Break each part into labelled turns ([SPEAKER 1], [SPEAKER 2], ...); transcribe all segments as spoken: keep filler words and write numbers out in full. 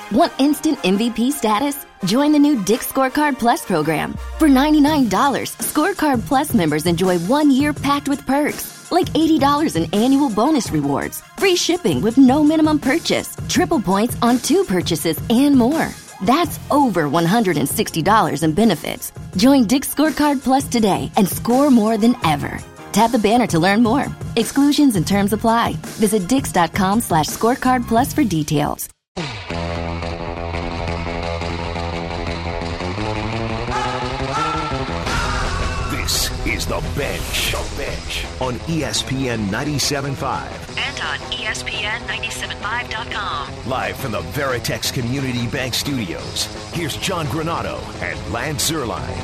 [SPEAKER 1] Want instant M V P status? Join the new Dick's Scorecard Plus program. For ninety-nine dollars, Scorecard Plus members enjoy one year packed with perks, like eighty dollars in annual bonus rewards, free shipping with no minimum purchase, triple points on two purchases, and more. That's over one hundred sixty dollars in benefits. Join Dick's Scorecard Plus today and score more than ever. Tap the banner to learn more. Exclusions and terms apply. Visit dix.com slash scorecard plus for details.
[SPEAKER 2] This is The Bench. The Bench on E S P N ninety-seven point five.
[SPEAKER 3] And on E S P N ninety-seven point five dot com.
[SPEAKER 2] Live from the Veritex Community Bank Studios, here's John Granato and Lance Zierlein.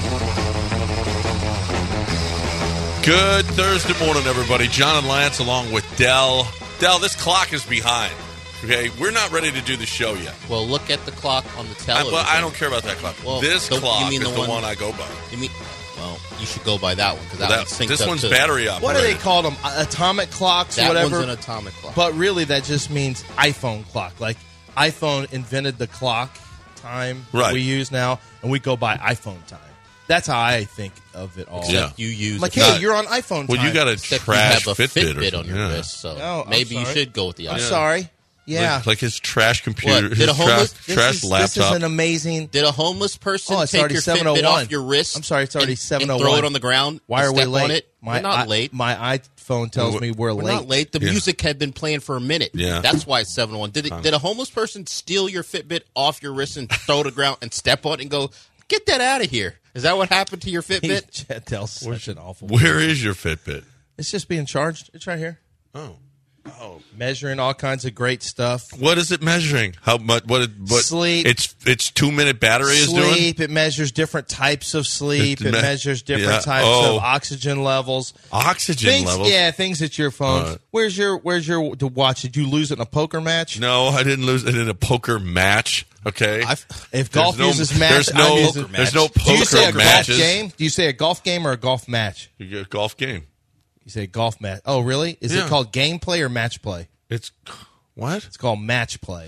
[SPEAKER 4] Good Thursday morning, everybody. John and Lance along with Dell. Dell, this clock is behind. Okay, we're not ready to do the show yet.
[SPEAKER 5] Well, look at the clock on the
[SPEAKER 4] I,
[SPEAKER 5] television.
[SPEAKER 4] well, I don't care about that clock.
[SPEAKER 5] Well,
[SPEAKER 4] this
[SPEAKER 5] the-
[SPEAKER 4] clock
[SPEAKER 5] you mean
[SPEAKER 4] is
[SPEAKER 5] the
[SPEAKER 4] the
[SPEAKER 5] one-
[SPEAKER 4] one I go by.
[SPEAKER 5] You mean, well, you should go by that one because that,
[SPEAKER 4] That-
[SPEAKER 5] one's synced
[SPEAKER 4] this
[SPEAKER 5] up
[SPEAKER 4] one's
[SPEAKER 5] too.
[SPEAKER 4] battery operated.
[SPEAKER 6] What do they call them? Atomic clocks or
[SPEAKER 5] That
[SPEAKER 6] whatever?
[SPEAKER 5] one's an atomic clock.
[SPEAKER 6] But really, that just means iPhone clock. Like, iPhone invented the clock time
[SPEAKER 4] Right.
[SPEAKER 6] that we use now, and we go by iPhone time. That's how I think of it all.
[SPEAKER 4] Yeah.
[SPEAKER 5] you use
[SPEAKER 6] Like,
[SPEAKER 5] a-
[SPEAKER 6] hey,
[SPEAKER 4] Not-
[SPEAKER 6] you're on iPhone time.
[SPEAKER 4] Well, you got a
[SPEAKER 5] except
[SPEAKER 4] trash
[SPEAKER 5] you have a
[SPEAKER 4] Fitbit,
[SPEAKER 5] Fitbit,
[SPEAKER 4] or
[SPEAKER 5] on your
[SPEAKER 4] yeah.
[SPEAKER 5] wrist, so
[SPEAKER 6] No, I'm
[SPEAKER 5] maybe you
[SPEAKER 6] sorry.
[SPEAKER 5] should go with the
[SPEAKER 6] I'm
[SPEAKER 5] iPhone.
[SPEAKER 6] sorry. Yeah.
[SPEAKER 4] Like, like his trash computer,
[SPEAKER 5] What,
[SPEAKER 4] his
[SPEAKER 5] did a homeless-
[SPEAKER 4] trash,
[SPEAKER 6] This
[SPEAKER 4] trash
[SPEAKER 6] is,
[SPEAKER 4] laptop.
[SPEAKER 6] This is an amazing...
[SPEAKER 5] Did a homeless person
[SPEAKER 6] Oh, it's
[SPEAKER 5] take
[SPEAKER 6] already
[SPEAKER 5] your
[SPEAKER 6] seven oh
[SPEAKER 5] Fitbit
[SPEAKER 6] one.
[SPEAKER 5] off your wrist?
[SPEAKER 6] I'm sorry, it's already
[SPEAKER 5] and-
[SPEAKER 6] seven oh one.
[SPEAKER 5] And throw it on the ground.
[SPEAKER 6] Why
[SPEAKER 5] and
[SPEAKER 6] are we
[SPEAKER 5] step
[SPEAKER 6] late?
[SPEAKER 5] On it?
[SPEAKER 6] My,
[SPEAKER 5] we're not
[SPEAKER 6] I-
[SPEAKER 5] late.
[SPEAKER 6] My iPhone tells me we're,
[SPEAKER 5] We're
[SPEAKER 6] late.
[SPEAKER 5] not late. The
[SPEAKER 4] Yeah.
[SPEAKER 5] music had been playing for a minute.
[SPEAKER 4] Yeah.
[SPEAKER 5] That's why it's seven oh one. Did it, did a homeless person steal your Fitbit off your wrist and throw it to the ground and step on it and go, get that out of here? Is that what happened to your Fitbit?
[SPEAKER 6] Chantel's such an awful...
[SPEAKER 4] Where is your Fitbit?
[SPEAKER 6] It's just being charged. It's right here.
[SPEAKER 4] Oh.
[SPEAKER 6] Measuring all kinds of great stuff.
[SPEAKER 4] What is it measuring? How much? What? it- what
[SPEAKER 6] Sleep.
[SPEAKER 4] It's it's two minute battery is doing.
[SPEAKER 6] Sleep. It measures different types of sleep.
[SPEAKER 4] It
[SPEAKER 6] It,
[SPEAKER 4] me-
[SPEAKER 6] measures different
[SPEAKER 4] yeah.
[SPEAKER 6] types
[SPEAKER 4] Oh.
[SPEAKER 6] of oxygen levels.
[SPEAKER 4] Oxygen
[SPEAKER 6] Things,
[SPEAKER 4] levels.
[SPEAKER 6] yeah, things that your phone.
[SPEAKER 4] Uh,
[SPEAKER 6] where's your Where's your to watch? Did you lose it in a poker match?
[SPEAKER 4] No, I didn't lose it in a poker match. Okay.
[SPEAKER 5] I've-
[SPEAKER 6] If golf
[SPEAKER 4] no,
[SPEAKER 6] uses match,
[SPEAKER 4] there's no,
[SPEAKER 6] I'm using,
[SPEAKER 4] there's no
[SPEAKER 6] Do you say a
[SPEAKER 4] poker
[SPEAKER 6] golf
[SPEAKER 4] matches.
[SPEAKER 6] game? Do you say a golf game or a golf match?
[SPEAKER 4] You get a golf game.
[SPEAKER 6] You say golf match. Oh, really? Is
[SPEAKER 4] Yeah.
[SPEAKER 6] it called game play or match play?
[SPEAKER 4] It's what?
[SPEAKER 6] It's called match play.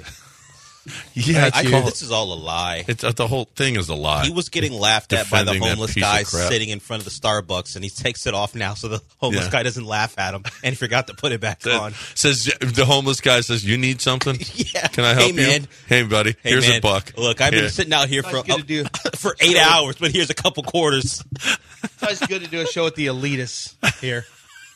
[SPEAKER 4] Yeah,
[SPEAKER 6] That's
[SPEAKER 7] I
[SPEAKER 4] it's
[SPEAKER 6] you.
[SPEAKER 7] think
[SPEAKER 4] called-
[SPEAKER 7] this is all a lie.
[SPEAKER 4] It's uh, the whole thing is a lie.
[SPEAKER 7] He was getting laughed at by the
[SPEAKER 4] Defending that
[SPEAKER 7] homeless
[SPEAKER 4] piece of
[SPEAKER 7] guy
[SPEAKER 4] crap.
[SPEAKER 7] sitting in front of the Starbucks, and he takes it off now so the homeless
[SPEAKER 4] Yeah.
[SPEAKER 7] guy doesn't laugh at him, and he forgot to put it back
[SPEAKER 4] Said-
[SPEAKER 7] on.
[SPEAKER 4] says the homeless guy says, "You need something?
[SPEAKER 7] Yeah.
[SPEAKER 4] Can I help
[SPEAKER 7] Hey, man.
[SPEAKER 4] you? Hey, buddy,
[SPEAKER 7] Hey,
[SPEAKER 4] here's
[SPEAKER 7] man,
[SPEAKER 4] a buck.
[SPEAKER 7] Look, I've
[SPEAKER 4] Here.
[SPEAKER 7] been sitting out here for
[SPEAKER 6] That's good to do.
[SPEAKER 7] for eight hours, but here's a couple quarters.
[SPEAKER 6] It's always good to do a show with the elitists here.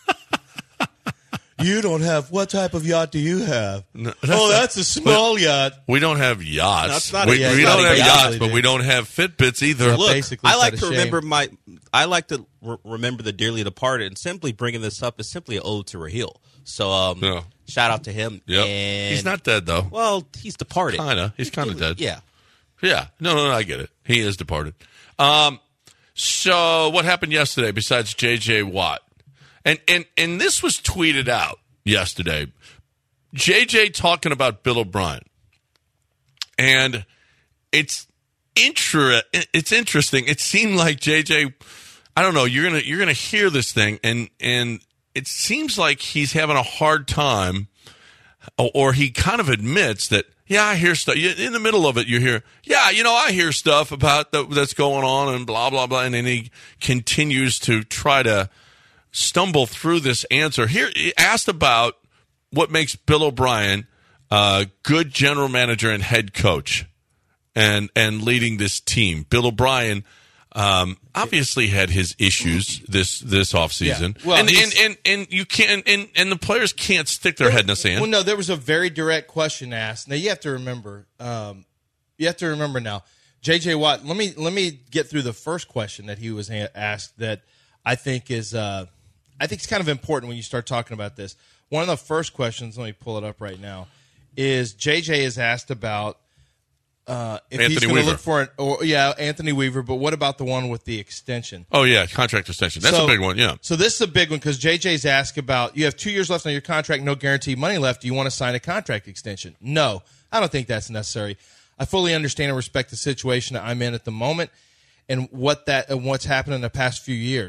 [SPEAKER 6] You don't have. What type of yacht do you have?
[SPEAKER 4] No,
[SPEAKER 6] Oh, that's a small yacht.
[SPEAKER 4] We don't have yachts.
[SPEAKER 7] No, it's not
[SPEAKER 4] we
[SPEAKER 7] a-
[SPEAKER 4] we
[SPEAKER 7] it's
[SPEAKER 4] don't
[SPEAKER 7] not
[SPEAKER 4] have
[SPEAKER 7] a
[SPEAKER 4] yachts,
[SPEAKER 6] yacht.
[SPEAKER 4] but we don't have Fitbits either.
[SPEAKER 7] Look,
[SPEAKER 6] basically
[SPEAKER 7] I like
[SPEAKER 6] said
[SPEAKER 7] to
[SPEAKER 6] a
[SPEAKER 7] remember
[SPEAKER 6] shame.
[SPEAKER 7] my. I like to re- remember the dearly departed, and simply bringing this up is simply an ode to Raheel. So, um,
[SPEAKER 4] Yeah.
[SPEAKER 7] shout out to him.
[SPEAKER 4] Yep.
[SPEAKER 7] And,
[SPEAKER 4] He's not dead though.
[SPEAKER 7] Well, he's departed.
[SPEAKER 4] Kinda. He's kinda dead.
[SPEAKER 7] Yeah.
[SPEAKER 4] Yeah. No, no, no, I get it. He is departed. Um, so what happened yesterday besides J J Watt? And and and this was tweeted out yesterday. J J talking about Bill O'Brien. And it's intra- it's interesting. It seemed like J J, I don't know, you're going to you're going to hear this thing and and it seems like he's having a hard time, or, or he kind of admits that, yeah, I hear stuff. In the middle of it, you hear, yeah, you know, I hear stuff about the, that's going on and blah, blah, blah. And then he continues to try to stumble through this answer. Here, he asked about what makes Bill O'Brien a good general manager and head coach and, and leading this team. Bill O'Brien um, obviously had his issues this this offseason.
[SPEAKER 6] Yeah. Well,
[SPEAKER 4] and, and,
[SPEAKER 6] he's-
[SPEAKER 4] and, and you can't and, and the players can't stick their head in the sand.
[SPEAKER 6] Well, no, there was a very direct question asked. Now you have to remember. Um, you have to remember now. J J Watt. Let me let me get through the first question that he was a- asked. That I think is uh, I think it's kind of important when you start talking about this. One of the first questions. Let me pull it up right now. Is J J is asked about uh, if
[SPEAKER 4] Anthony
[SPEAKER 6] he's going to
[SPEAKER 4] Weaver.
[SPEAKER 6] look for an or yeah Anthony Weaver. But what about the one with the extension?
[SPEAKER 4] Oh, yeah, contract extension. That's
[SPEAKER 6] So-
[SPEAKER 4] a big one, yeah.
[SPEAKER 6] So this is a big one because J J's asked about, you have two years left on your contract, no guaranteed money left. Do you want to sign a contract extension? No, I don't think that's necessary. I fully understand and respect the situation that I'm in at the moment and what that and what's happened in the past few years.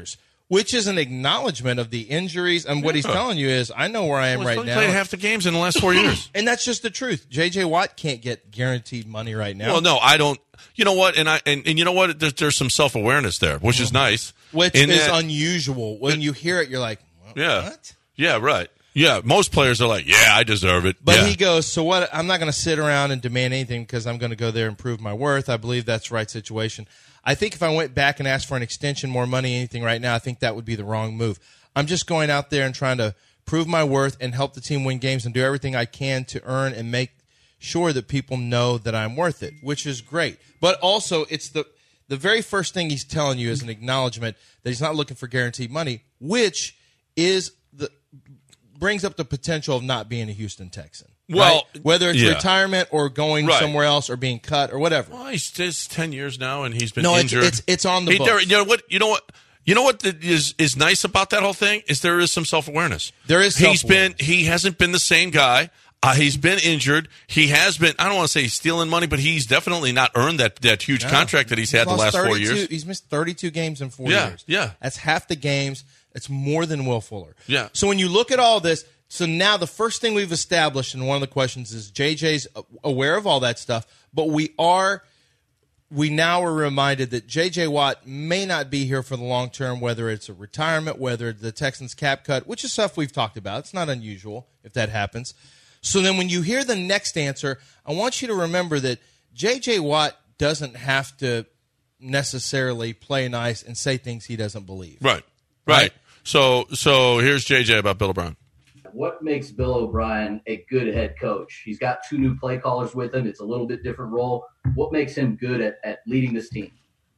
[SPEAKER 6] which is an acknowledgement of the injuries. And what he's telling you is, I know where I am
[SPEAKER 4] well,
[SPEAKER 6] right
[SPEAKER 4] he's
[SPEAKER 6] now.
[SPEAKER 4] Played half the games in the last four years,
[SPEAKER 6] and that's just the truth. J J. Watt can't get guaranteed money right now.
[SPEAKER 4] Well, no, I don't. You know what? And I and, and you know what? There's, there's some self awareness there, which is nice.
[SPEAKER 6] Which
[SPEAKER 4] in
[SPEAKER 6] is
[SPEAKER 4] that,
[SPEAKER 6] unusual. When you hear it, you're like, well,
[SPEAKER 4] yeah,
[SPEAKER 6] what?
[SPEAKER 4] Yeah, right. Yeah, most players are like, yeah, I deserve it.
[SPEAKER 6] But
[SPEAKER 4] yeah.
[SPEAKER 6] he goes, so what? I'm not going to sit around and demand anything because I'm going to go there and prove my worth. I believe that's the right situation. I think if I went back and asked for an extension, more money, anything right now, I think that would be the wrong move. I'm just going out there and trying to prove my worth and help the team win games and do everything I can to earn and make sure that people know that I'm worth it, which is great. But also, it's the the very first thing he's telling you is an acknowledgement that he's not looking for guaranteed money, which is the brings up the potential of not being a Houston Texan.
[SPEAKER 4] Well,
[SPEAKER 6] right? Whether it's
[SPEAKER 4] yeah.
[SPEAKER 6] retirement or going
[SPEAKER 4] right.
[SPEAKER 6] somewhere else or being cut or whatever.
[SPEAKER 4] Well, he's just ten years now, and he's been
[SPEAKER 6] no,
[SPEAKER 4] injured.
[SPEAKER 6] It's, it's it's on the
[SPEAKER 4] he,
[SPEAKER 6] books.
[SPEAKER 4] there, you know what? You know what? You know what the, is is nice about that whole thing is there is some self awareness.
[SPEAKER 6] There is.
[SPEAKER 4] He's been he hasn't been the same guy. Uh, he's been injured. He has been. I don't want to say he's stealing money, but he's definitely not earned that that huge
[SPEAKER 6] no.
[SPEAKER 4] contract that he's,
[SPEAKER 6] he's
[SPEAKER 4] had the last four years.
[SPEAKER 6] He's missed thirty-two games in four
[SPEAKER 4] yeah,
[SPEAKER 6] years.
[SPEAKER 4] Yeah,
[SPEAKER 6] that's half the games. It's more than Will Fuller.
[SPEAKER 4] Yeah.
[SPEAKER 6] So when you look at all this, so now the first thing we've established, and one of the questions is J J's aware of all that stuff, but we are. We now are reminded that J J. Watt may not be here for the long term, whether it's a retirement, whether the Texans cap cut, which is stuff we've talked about. It's not unusual if that happens. So then when you hear the next answer, I want you to remember that J J. Watt doesn't have to necessarily play nice and say things he doesn't believe.
[SPEAKER 4] Right, right. right? So, so here's J J about Bill O'Brien.
[SPEAKER 8] What makes Bill O'Brien a good head coach? He's got two new play callers with him. It's a little bit different role. What makes him good at, at leading this team?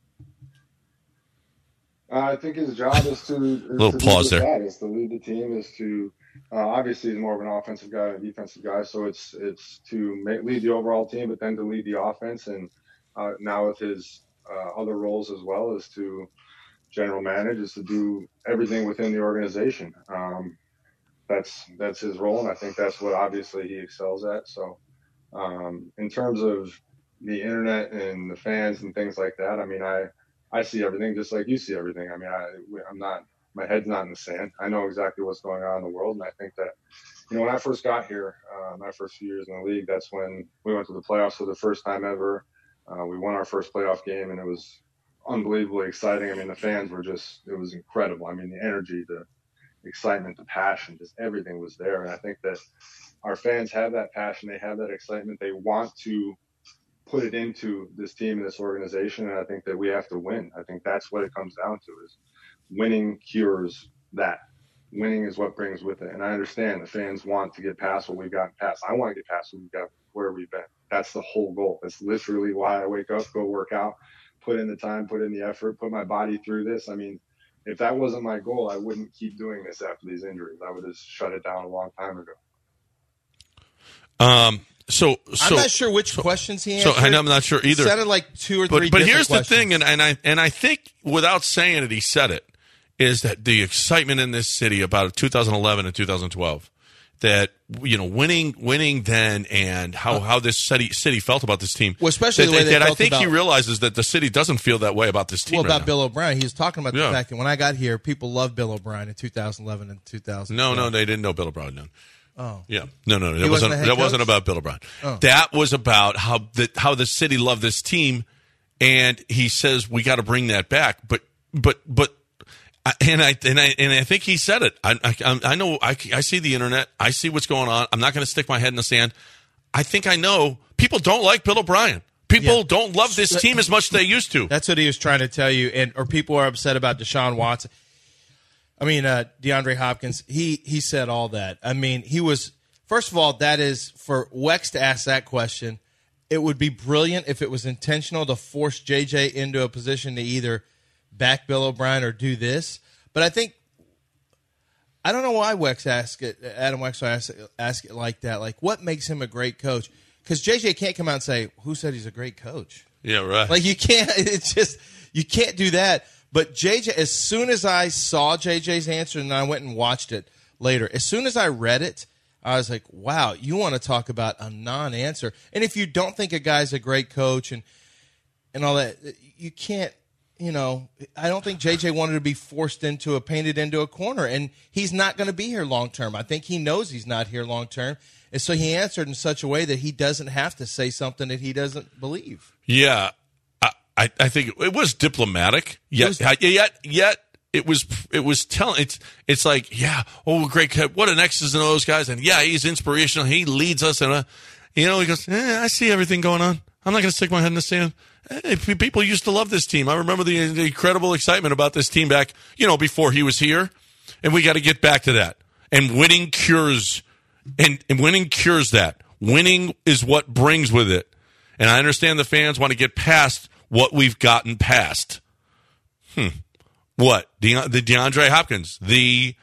[SPEAKER 9] Uh, I think his job is to, is
[SPEAKER 4] a little
[SPEAKER 9] to
[SPEAKER 4] pause there.
[SPEAKER 9] That, is to lead the team. Is to uh, obviously he's more of an offensive guy than a defensive guy, so it's it's to make, lead the overall team, but then to lead the offense. And uh, now with his uh, other roles as well, is to general manage, is to do everything within the organization. Um, That's that's his role, and I think that's what obviously he excels at. So, um, in terms of the internet and the fans and things like that, I mean, I, I see everything just like you see everything. I mean, I I'm not my head's not in the sand. I know exactly what's going on in the world, and I think that, you know, when I first got here, uh, my first few years in the league, that's when we went to the playoffs for the first time ever. Uh, we won our first playoff game, and it was unbelievably exciting. I mean, the fans were just it was incredible. I mean, the energy, the excitement, the passion, just everything was there. And I think that our fans have that passion. They have that excitement. They want to put it into this team and this organization. And I think that we have to win. I think that's what it comes down to is winning cures that. Winning is what brings with it. And I understand the fans want to get past what we've gotten past. I want to get past what we've got, where we've been. That's the whole goal. That's literally why I wake up, go work out, put in the time, put in the effort, put my body through this. I mean, if that wasn't my goal, I wouldn't keep doing this after these injuries. I would have shut it down a long time ago.
[SPEAKER 4] Um. So, so
[SPEAKER 6] I'm not sure which so, questions he answered.
[SPEAKER 4] So I'm not sure either.
[SPEAKER 6] It sounded like two or
[SPEAKER 4] but,
[SPEAKER 6] three.
[SPEAKER 4] But here's
[SPEAKER 6] questions.
[SPEAKER 4] the thing, and, and I and I think without saying it, he said it. Is that the excitement in this city about two thousand eleven and two thousand twelve? That, you know, winning, winning then, and how, how this city city felt about this team.
[SPEAKER 6] Well, especially
[SPEAKER 4] that,
[SPEAKER 6] the way they
[SPEAKER 4] that
[SPEAKER 6] felt
[SPEAKER 4] I think
[SPEAKER 6] about,
[SPEAKER 4] he realizes that the city doesn't feel that way about this team.
[SPEAKER 6] Well,
[SPEAKER 4] right
[SPEAKER 6] about
[SPEAKER 4] now.
[SPEAKER 6] Bill O'Brien, he was talking about
[SPEAKER 4] yeah.
[SPEAKER 6] the fact that when I got here, people loved Bill O'Brien in two thousand eleven and two thousand.
[SPEAKER 4] No, no, they didn't know Bill O'Brien. No.
[SPEAKER 6] Oh,
[SPEAKER 4] yeah, no, no, no. That
[SPEAKER 6] he
[SPEAKER 4] wasn't,
[SPEAKER 6] wasn't
[SPEAKER 4] that wasn't about Bill O'Brien.
[SPEAKER 6] Oh.
[SPEAKER 4] That was about how the how the city loved this team, and he says we got to bring that back. But but but. I, and I and I and I think he said it. I I, I know I, I see the internet. I see what's going on. I'm not going to stick my head in the sand. I think I know people don't like Bill O'Brien. People yeah. don't love this team as much as they used to.
[SPEAKER 6] That's what he was trying to tell you. And or people are upset about Deshaun Watson. I mean, uh, DeAndre Hopkins. He he said all that. I mean, he was first of all. That is for Wex to ask that question. It would be brilliant if it was intentional to force J J into a position to either back Bill O'Brien or do this. But I think I don't know why Wex asked it, Adam Wex asked, asked it like that. Like, what makes him a great coach? Because J J can't come out and say, who said he's a great coach?
[SPEAKER 4] Yeah, right.
[SPEAKER 6] Like, you can't, it's just, you can't do that. But J J, as soon as I saw J J's answer and I went and watched it later, as soon as I read it, I was like, wow, you want to talk about a non-answer. And if you don't think a guy's a great coach and and all that, you can't, you know, I don't think J J wanted to be forced into a painted into a corner, and he's not going to be here long term. I think he knows he's not here long term, and so he answered in such a way that he doesn't have to say something that he doesn't believe.
[SPEAKER 4] Yeah, I, I, I think it was diplomatic. Yet,
[SPEAKER 6] It was-
[SPEAKER 4] yet, yet it was it was telling. It's it's like, yeah, oh, great, what an X's and O's guys, and yeah, he's inspirational. He leads us, and uh, you know, he goes, eh, I see everything going on. I'm not going to stick my head in the sand. Hey, people used to love this team. I remember the, the incredible excitement about this team back, you know, before he was here. And we got to get back to that. And winning cures, and, and winning cures that. Winning is what brings with it. And I understand the fans want to get past what we've gotten past. Hmm. What? De, the DeAndre Hopkins. The,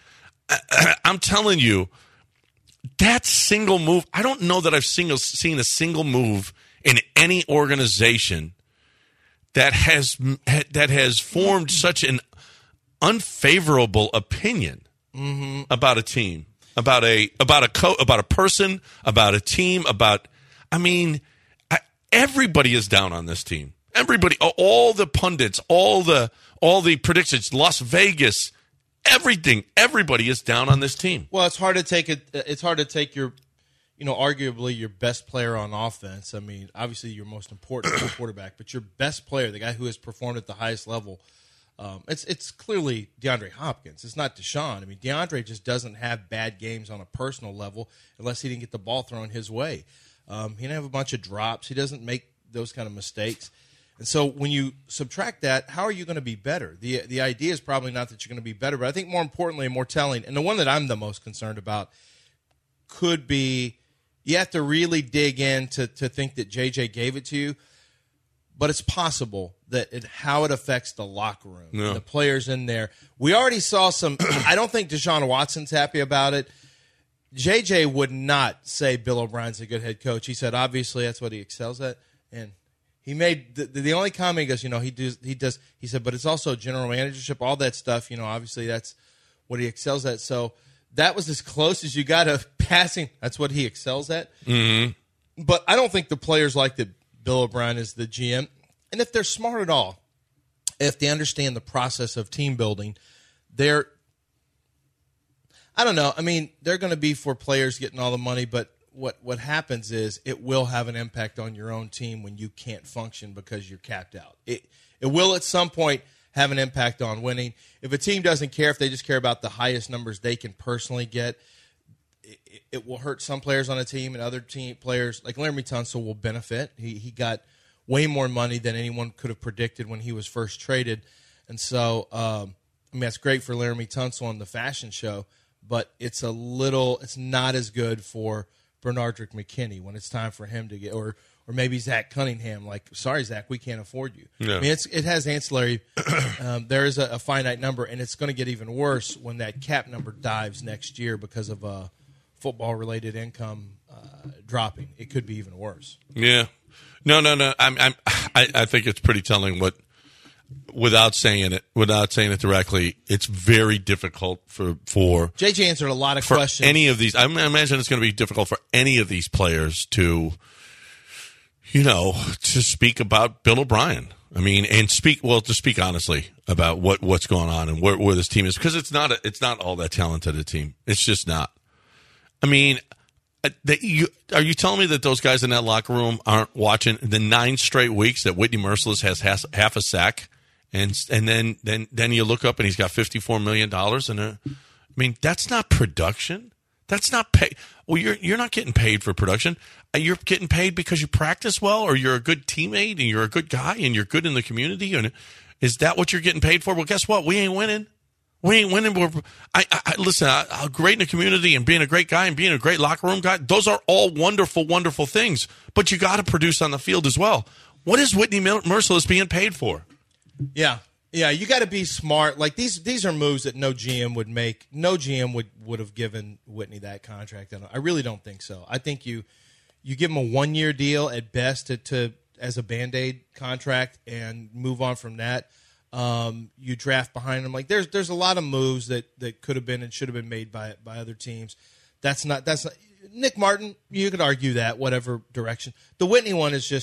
[SPEAKER 4] I'm telling you, that single move, I don't know that I've single, seen a single move in any organization that has that has formed such an unfavorable opinion mm-hmm. about a team, about a about a co- about a person, about a team, about I mean, I, everybody is down on this team. Everybody, all the pundits, all the all the predictions, Las Vegas, everything, everybody is down on this team.
[SPEAKER 6] Well, it's hard to take it. It's hard to take your, you know, arguably your best player on offense. I mean, obviously your most important quarterback, but your best player, the guy who has performed at the highest level, um, it's it's clearly DeAndre Hopkins. It's not Deshaun. I mean, DeAndre just doesn't have bad games on a personal level unless he didn't get the ball thrown his way. Um, he didn't have a bunch of drops. He doesn't make those kind of mistakes. And so when you subtract that, how are you going to be better? The the idea is probably not that you're going to be better, but I think more importantly and more telling, and the one that I'm the most concerned about could be, you have to really dig in to, to think that J J gave it to you, but it's possible that it, how it affects the locker room,
[SPEAKER 4] Yeah.
[SPEAKER 6] the players in there. We already saw some – I don't think Deshaun Watson's happy about it. J J would not say Bill O'Brien's a good head coach. He said obviously that's what he excels at, and he made the, the only comment he goes, you know, he does, he does, he said, but it's also general managership, all that stuff, you know, obviously that's what he excels at. So that was as close as you got to passing. That's what he excels at.
[SPEAKER 4] Mm-hmm.
[SPEAKER 6] But I don't think the players like that Bill O'Brien is the G M. And if they're smart at all, if they understand the process of team building, they're, I don't know. I mean, they're going to be for players getting all the money, but what what happens is it will have an impact on your own team when you can't function because you're capped out. It it will at some point have an impact on winning. If a team doesn't care, if they just care about the highest numbers they can personally get, it, it will hurt some players on a team, and other team players like Laramie Tunsil will benefit. He he got way more money than anyone could have predicted when he was first traded, and so um, I mean that's great for Laramie Tunsil on the fashion show, but it's a little it's not as good for Bernardrick McKinney when it's time for him to get, or or maybe Zach Cunningham. Like, sorry, Zach, we can't afford you.
[SPEAKER 4] Yeah.
[SPEAKER 6] I mean, it's, it has ancillary. um, there is a, a finite number, and it's going to get even worse when that cap number dives next year because of uh, football-related income uh, dropping. It could be even worse.
[SPEAKER 4] Yeah, no, no, no. I'm, I'm, I, I think it's pretty telling. What, without saying it, without saying it directly, it's very difficult for for
[SPEAKER 6] J J answered a lot of
[SPEAKER 4] for
[SPEAKER 6] questions.
[SPEAKER 4] any of these. I imagine it's going to be difficult for any of these players to, you know, to speak about Bill O'Brien. I mean, and speak well to speak honestly about what, what's going on and where, where this team is, because it's not a, it's not all that talented a team. It's just not. I mean, they, you, are you telling me that those guys in that locker room aren't watching the nine straight weeks that Whitney Merciless has half, half a sack, and and then then then you look up and he's got fifty-four million dollars in a. I mean, that's not production. That's not pay. Well, you're you're not getting paid for production. You're getting paid because you practice well, or you're a good teammate, and you're a good guy, and you're good in the community. And is that what you're getting paid for? Well, guess what? We ain't winning. We ain't winning. We're, I, I listen. I, I'm great in the community and being a great guy and being a great locker room guy. Those are all wonderful, wonderful things. But you got to produce on the field as well. What is Whitney Merciless being paid for?
[SPEAKER 6] Yeah. Yeah, you got to be smart. Like these, these are moves that no G M would make. No G M would, would have given Whitney that contract. I really don't think so. I think you, you give him a one year deal at best to, to as a Band-Aid contract and move on from that. Um, you draft behind him. Like there's there's a lot of moves that, that could have been and should have been made by by other teams. That's not that's not, Nick Martin. You could argue that whatever direction. The Whitney one is just.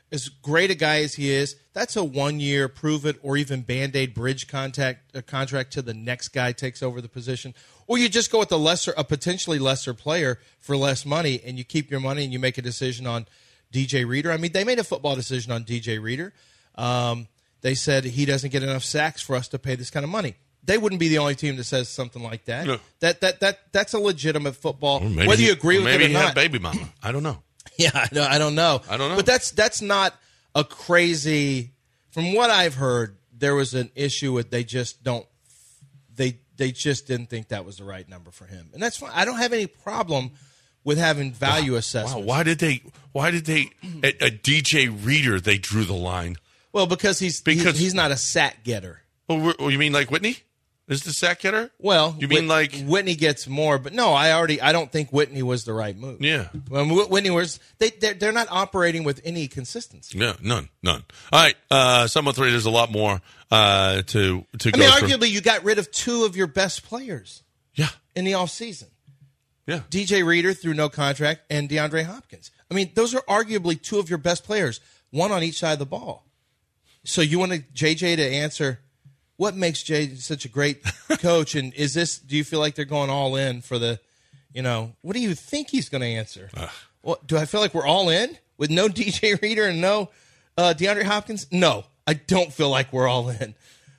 [SPEAKER 6] as great a guy as he is, that's a one-year prove-it or even Band-Aid bridge contact, uh, contract till the next guy takes over the position. Or you just go with a lesser, a potentially lesser player for less money, and you keep your money and you make a decision on D J Reader. I mean, they made a football decision on D J Reader. Um, they said he doesn't get enough sacks for us to pay this kind of money. They wouldn't be the only team that says something like that. No. That that that that's a legitimate football. Whether you agree with
[SPEAKER 4] maybe
[SPEAKER 6] it or
[SPEAKER 4] he
[SPEAKER 6] not,
[SPEAKER 4] had baby mama. I don't know.
[SPEAKER 6] Yeah, I don't, I don't know.
[SPEAKER 4] I don't know.
[SPEAKER 6] But that's that's not a crazy. From what I've heard, there was an issue with they just don't. They they just didn't think that was the right number for him, and that's fine. I don't have any problem with having value
[SPEAKER 4] wow.
[SPEAKER 6] assessments.
[SPEAKER 4] Wow. Why did they? Why did they? At a D J Reader, they drew the line.
[SPEAKER 6] Well, because he's because he's, he's not a sack getter.
[SPEAKER 4] Oh, you mean like Whitney? Is the sack getter?
[SPEAKER 6] Well,
[SPEAKER 4] you mean
[SPEAKER 6] Whit-
[SPEAKER 4] like
[SPEAKER 6] Whitney gets more, but no, I already I don't think Whitney was the right move.
[SPEAKER 4] Yeah,
[SPEAKER 6] when Whitney was they they're, they're not operating with any consistency.
[SPEAKER 4] No, none, none. All right, uh, someone three. There's a lot more uh, to to.
[SPEAKER 6] I
[SPEAKER 4] go
[SPEAKER 6] mean,
[SPEAKER 4] through.
[SPEAKER 6] arguably, you got rid of two of your best players.
[SPEAKER 4] Yeah,
[SPEAKER 6] in the offseason.
[SPEAKER 4] Yeah,
[SPEAKER 6] D J Reader through no contract and DeAndre Hopkins. I mean, those are arguably two of your best players, one on each side of the ball. So you want J J to answer. What makes Jay such a great coach? And is this, do you feel like they're going all in for the, you know, what do you think he's going to answer? Uh, well, do I feel like we're all in with no D J Reader and no uh, DeAndre Hopkins? No, I don't feel like we're all in.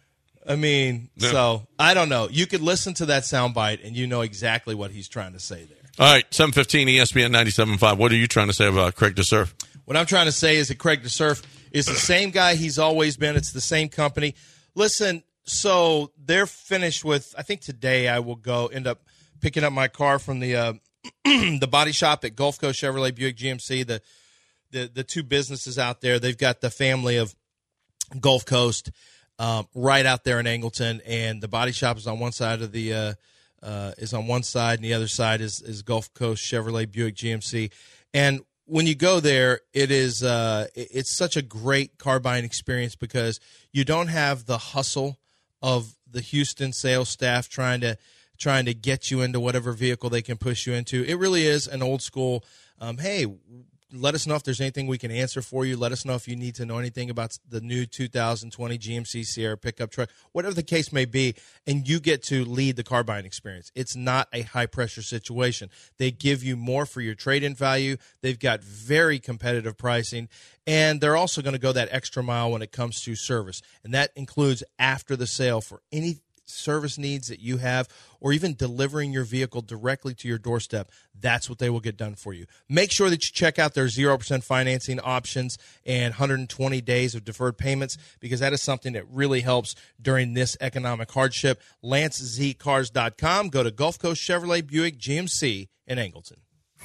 [SPEAKER 6] I mean, no. So I don't know. You could listen to that soundbite and you know exactly what he's trying to say there.
[SPEAKER 4] All right, seven fifteen E S P N ninety-seven point five. What are you trying to say about Craig DeSurf?
[SPEAKER 6] What I'm trying to say is that Craig DeSurf is the same guy he's always been. It's the same company. Listen, so they're finished with, I think today I will go end up picking up my car from the uh, the body shop at Gulf Coast Chevrolet Buick G M C, the, the the two businesses out there. They've got the family of Gulf Coast um, right out there in Angleton, and the body shop is on one side of the uh, uh, is on one side, and the other side is, is Gulf Coast Chevrolet Buick G M C. And when you go there, it is uh, it's such a great car buying experience because you don't have the hustle of the Houston sales staff trying to trying to get you into whatever vehicle they can push you into. It really is an old school, um, hey, let us know if there's anything we can answer for you. Let us know if you need to know anything about the new two thousand twenty G M C Sierra pickup truck, whatever the case may be, and you get to lead the car buying experience. It's not a high-pressure situation. They give you more for your trade-in value. They've got very competitive pricing, and they're also going to go that extra mile when it comes to service, and that includes after the sale for any service needs that you have, or even delivering your vehicle directly to your doorstep. That's what they will get done for you. Make sure that you check out their zero percent financing options and one hundred twenty days of deferred payments, because that is something that really helps during this economic hardship. Lance Z Cars dot com. Go to Gulf Coast Chevrolet Buick G M C in Angleton.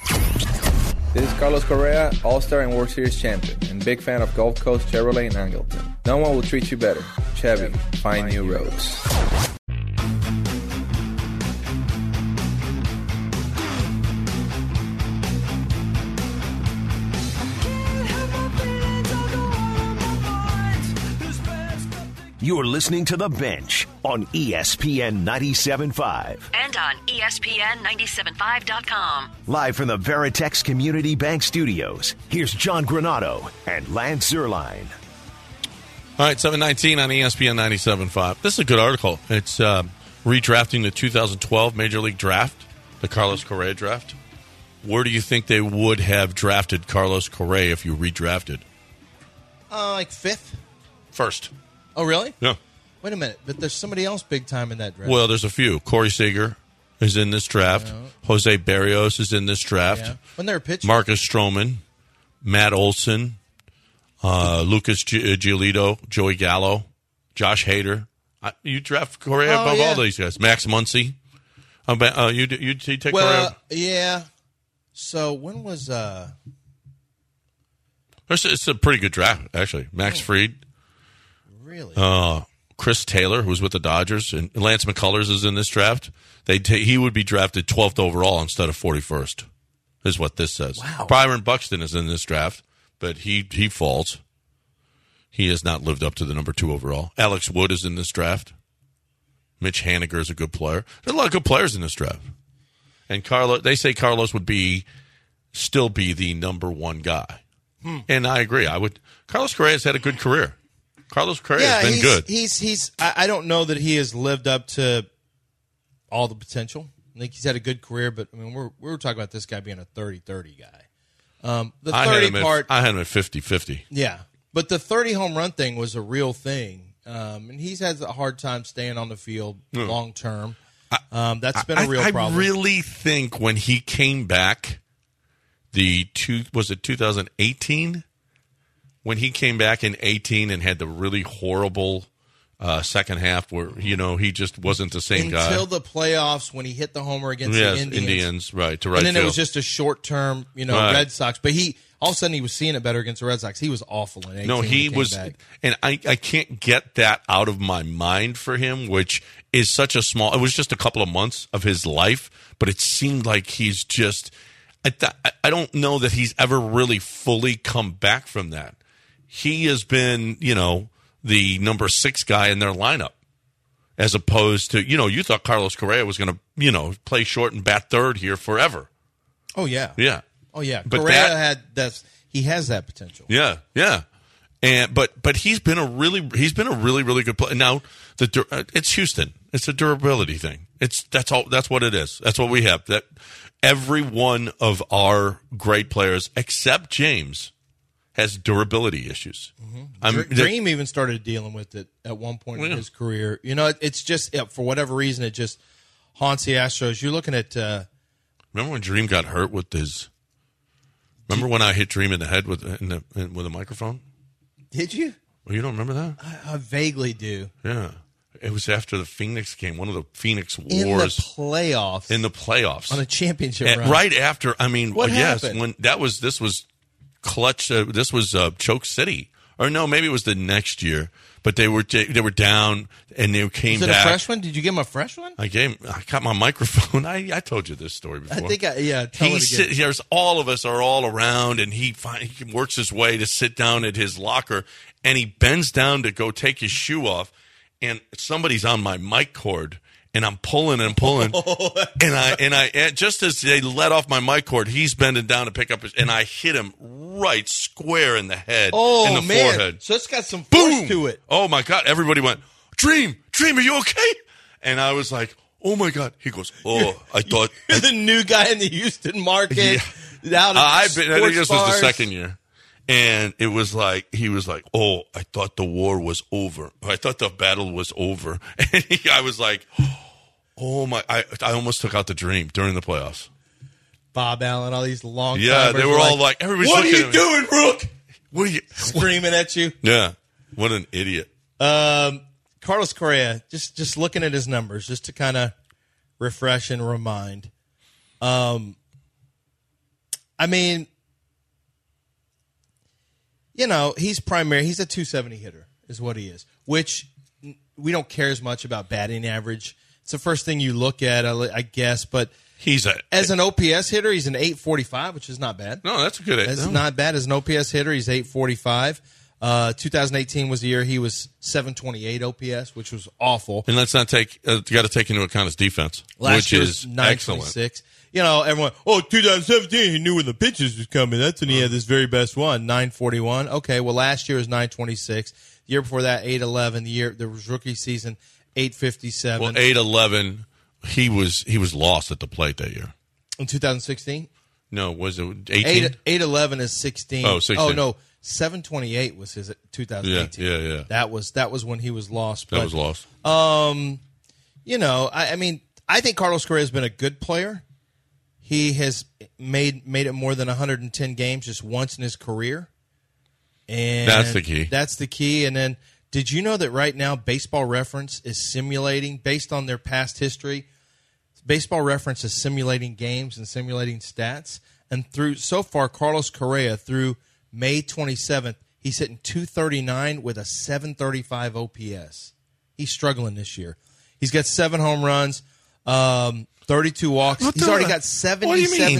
[SPEAKER 10] This is Carlos Correa, All-Star and World Series champion, and big fan of Gulf Coast Chevrolet in Angleton. No one will treat you better. Chevy, find new roads.
[SPEAKER 2] You're listening to The Bench on E S P N ninety-seven point five.
[SPEAKER 3] And on E S P N ninety-seven point five dot com.
[SPEAKER 2] Live from the Veritex Community Bank Studios, here's John Granado and Lance Zierlein.
[SPEAKER 4] All right, seven nineteen on E S P N ninety-seven point five. This is a good article. It's uh, redrafting the two thousand twelve Major League Draft, the Carlos Correa draft. Where do you think they would have drafted Carlos Correa if you redrafted?
[SPEAKER 6] Uh, like fifth?
[SPEAKER 4] First.
[SPEAKER 6] Oh, really?
[SPEAKER 4] Yeah.
[SPEAKER 6] Wait a minute, but there's somebody else big time in that draft.
[SPEAKER 4] Well, there's a few. Corey Seager is in this draft. Yeah. Jose Barrios is in this draft.
[SPEAKER 6] Yeah. When they're pitching.
[SPEAKER 4] Marcus Stroman, Matt Olson, uh, Lucas G- Giolito, Joey Gallo, Josh Hader. I, you draft Correa
[SPEAKER 6] oh,
[SPEAKER 4] above
[SPEAKER 6] yeah.
[SPEAKER 4] all these guys. Max Muncy. Uh, uh, you, you, you take
[SPEAKER 6] well,
[SPEAKER 4] Correa?
[SPEAKER 6] Yeah. So when was... Uh...
[SPEAKER 4] It's, it's a pretty good draft, actually. Max oh. Fried.
[SPEAKER 6] Really?
[SPEAKER 4] Uh, Chris Taylor, who's with the Dodgers, and Lance McCullers is in this draft. They t- he would be drafted twelfth overall instead of forty-first, is what this says.
[SPEAKER 6] Wow.
[SPEAKER 4] Byron Buxton is in this draft, but he, he falls. He has not lived up to the number two overall. Alex Wood is in this draft. Mitch Haniger is a good player. There's a lot of good players in this draft. And Carlos, they say Carlos would be still be the number one guy.
[SPEAKER 6] Hmm.
[SPEAKER 4] And I agree. I would. Carlos Correa's had a good career. Carlos Correa
[SPEAKER 6] yeah,
[SPEAKER 4] has been
[SPEAKER 6] he's,
[SPEAKER 4] good.
[SPEAKER 6] He's he's. I, I don't know that he has lived up to all the potential. I think he's had a good career, but I mean, we're we were talking about this guy being a thirty thirty guy. Um, the
[SPEAKER 4] I had
[SPEAKER 6] thirty
[SPEAKER 4] him at-
[SPEAKER 6] part,
[SPEAKER 4] I had him at fifty-fifty.
[SPEAKER 6] yeah, but the thirty home run thing was a real thing, um, and he's had a hard time staying on the field
[SPEAKER 4] Mm.
[SPEAKER 6] long term. Um, that's been
[SPEAKER 4] I,
[SPEAKER 6] a real
[SPEAKER 4] I
[SPEAKER 6] problem.
[SPEAKER 4] really think when he came back, the two was it two thousand eighteen when he came back in eighteen and had the really horrible uh, second half where you know he just wasn't the same guy
[SPEAKER 6] until the playoffs when he hit the homer against
[SPEAKER 4] yes,
[SPEAKER 6] the Indians.
[SPEAKER 4] Indians, right to right
[SPEAKER 6] and then
[SPEAKER 4] field.
[SPEAKER 6] it was just a short term, you know,
[SPEAKER 4] Right.
[SPEAKER 6] Red Sox. But he all of a sudden he was seeing it better against the Red Sox. He was awful in eighteen.
[SPEAKER 4] No,
[SPEAKER 6] when
[SPEAKER 4] he
[SPEAKER 6] came
[SPEAKER 4] was,
[SPEAKER 6] back.
[SPEAKER 4] and I, I can't get that out of my mind for him, which is such a small. It was just a couple of months of his life, but it seemed like he's just. I, th- I don't know that he's ever really fully come back from that. He has been, you know, the number six guy in their lineup, as opposed to, you know, you thought Carlos Correa was going to, you know, play short and bat third here forever.
[SPEAKER 6] Oh yeah,
[SPEAKER 4] Yeah.
[SPEAKER 6] oh yeah.
[SPEAKER 4] But
[SPEAKER 6] Correa
[SPEAKER 4] that-
[SPEAKER 6] had that's he has that potential.
[SPEAKER 4] Yeah, yeah, and but but he's been a really he's been a really really good player. Now the dur- uh, it's Houston. It's a durability thing. It's that's all. That's what it is. That's what we have. That every one of our great players except James has durability issues. I'm-
[SPEAKER 6] Dr- Dream even started dealing with it at one point in
[SPEAKER 4] Yeah.
[SPEAKER 6] his career. You know, it, it's just yeah, for whatever reason it just haunts the Astros. You're looking at. Uh,
[SPEAKER 4] Remember when Dream got hurt with his? Remember when I hit Dream in the head with in the, in, with a microphone?
[SPEAKER 6] did you?
[SPEAKER 4] Well, you don't remember that?
[SPEAKER 6] I, I vaguely do.
[SPEAKER 4] Yeah, it was after the Phoenix game, one of the Phoenix Wars
[SPEAKER 6] In the playoffs,
[SPEAKER 4] in the playoffs
[SPEAKER 6] on a championship
[SPEAKER 4] And
[SPEAKER 6] run.
[SPEAKER 4] right after. I mean,
[SPEAKER 6] What
[SPEAKER 4] uh, yes,
[SPEAKER 6] happened?
[SPEAKER 4] when that was this was clutch. Uh, this was uh, Choke City, or no, maybe it was the next year. But they were they were down and they came
[SPEAKER 6] Was it
[SPEAKER 4] back.
[SPEAKER 6] a fresh one? Did you give him a fresh one?
[SPEAKER 4] I gave. I got my microphone. I, I told you this story before.
[SPEAKER 6] I think I yeah. Tell
[SPEAKER 4] He
[SPEAKER 6] it
[SPEAKER 4] sit,
[SPEAKER 6] again.
[SPEAKER 4] there's all of us are all around, and he find, he works his way to sit down at his locker, and he bends down to go take his shoe off, and somebody's on my mic cord, and I'm pulling and pulling, and I and I and just as they let off my mic cord, he's bending down to pick up his, and I hit him right square in the head,
[SPEAKER 6] Oh
[SPEAKER 4] in the
[SPEAKER 6] man!
[SPEAKER 4] forehead.
[SPEAKER 6] So it's got some force
[SPEAKER 4] Boom!
[SPEAKER 6] to it.
[SPEAKER 4] Oh my God! Everybody went, Dream, Dream, are you okay? And I was like, oh my God! He goes, oh, I thought.
[SPEAKER 6] You're the new guy in the Houston market. Out of
[SPEAKER 4] Uh, I've been. I think
[SPEAKER 6] sports
[SPEAKER 4] this was the
[SPEAKER 6] bars.
[SPEAKER 4] second year, and it was like he was like, "Oh, I thought the war was over. I thought the battle was over." And he, I was like, "Oh my!" I I almost took out the Dream during the playoffs.
[SPEAKER 6] Bob Allen, all these long.
[SPEAKER 4] Yeah, they were all like, everybody's
[SPEAKER 6] "What are
[SPEAKER 4] looking
[SPEAKER 6] you
[SPEAKER 4] at me.
[SPEAKER 6] doing, Rook?"
[SPEAKER 4] What are you
[SPEAKER 6] Screaming at you.
[SPEAKER 4] Yeah, what an idiot.
[SPEAKER 6] Um, Carlos Correa, just just looking at his numbers, just to kind of refresh and remind. Um, I mean, you know, he's primary. He's a two seventy hitter, is what he is. Which we don't care as much about batting average. It's the first thing you look at, I I guess. But
[SPEAKER 4] He's a
[SPEAKER 6] as an O P S hitter, he's an eight forty-five, which is not bad.
[SPEAKER 4] no. That's a good.
[SPEAKER 6] That's
[SPEAKER 4] no.
[SPEAKER 6] not bad. As an O P S hitter, he's eight forty-five. Uh, twenty eighteen was the year he was seven twenty-eight O P S, which was awful.
[SPEAKER 4] And let's not take. Uh, you got to take into account his defense,
[SPEAKER 6] Last
[SPEAKER 4] which
[SPEAKER 6] year
[SPEAKER 4] is
[SPEAKER 6] was nine
[SPEAKER 4] excellent.
[SPEAKER 6] twenty-six. You know, everyone, oh, twenty seventeen, he knew when the pitches was coming. That's when he had this very best one, nine forty-one. Okay, well, last year was nine twenty-six. The year before that, eight eleven. The year, there was rookie season, eight fifty-seven.
[SPEAKER 4] Well, eight eleven. He was he was lost at the plate that year.
[SPEAKER 6] In twenty sixteen?
[SPEAKER 4] No, was it eighteen?
[SPEAKER 6] eight, eight eleven is sixteen.
[SPEAKER 4] Oh, sixteen.
[SPEAKER 6] Oh, no, seven twenty-eight was his twenty eighteen.
[SPEAKER 4] Yeah, yeah, yeah.
[SPEAKER 6] That was, that was when he was lost.
[SPEAKER 4] That
[SPEAKER 6] But,
[SPEAKER 4] was lost.
[SPEAKER 6] Um, you know, I, I mean, I think Carlos Correa has been a good player. He has made made it more than one hundred ten games just once in his career. And
[SPEAKER 4] That's the key.
[SPEAKER 6] That's the key. And then, did you know that right now Baseball Reference is simulating, based on their past history, Baseball Reference is simulating games and simulating stats. And through so far, Carlos Correa, through May twenty-seventh, he's hitting two thirty-nine with a seven thirty-five O P S. He's struggling this year. He's got seven home runs, um, thirty-two walks.
[SPEAKER 4] What
[SPEAKER 6] He's
[SPEAKER 4] the-
[SPEAKER 6] already got
[SPEAKER 4] What do
[SPEAKER 6] seventy-seven.
[SPEAKER 4] you mean?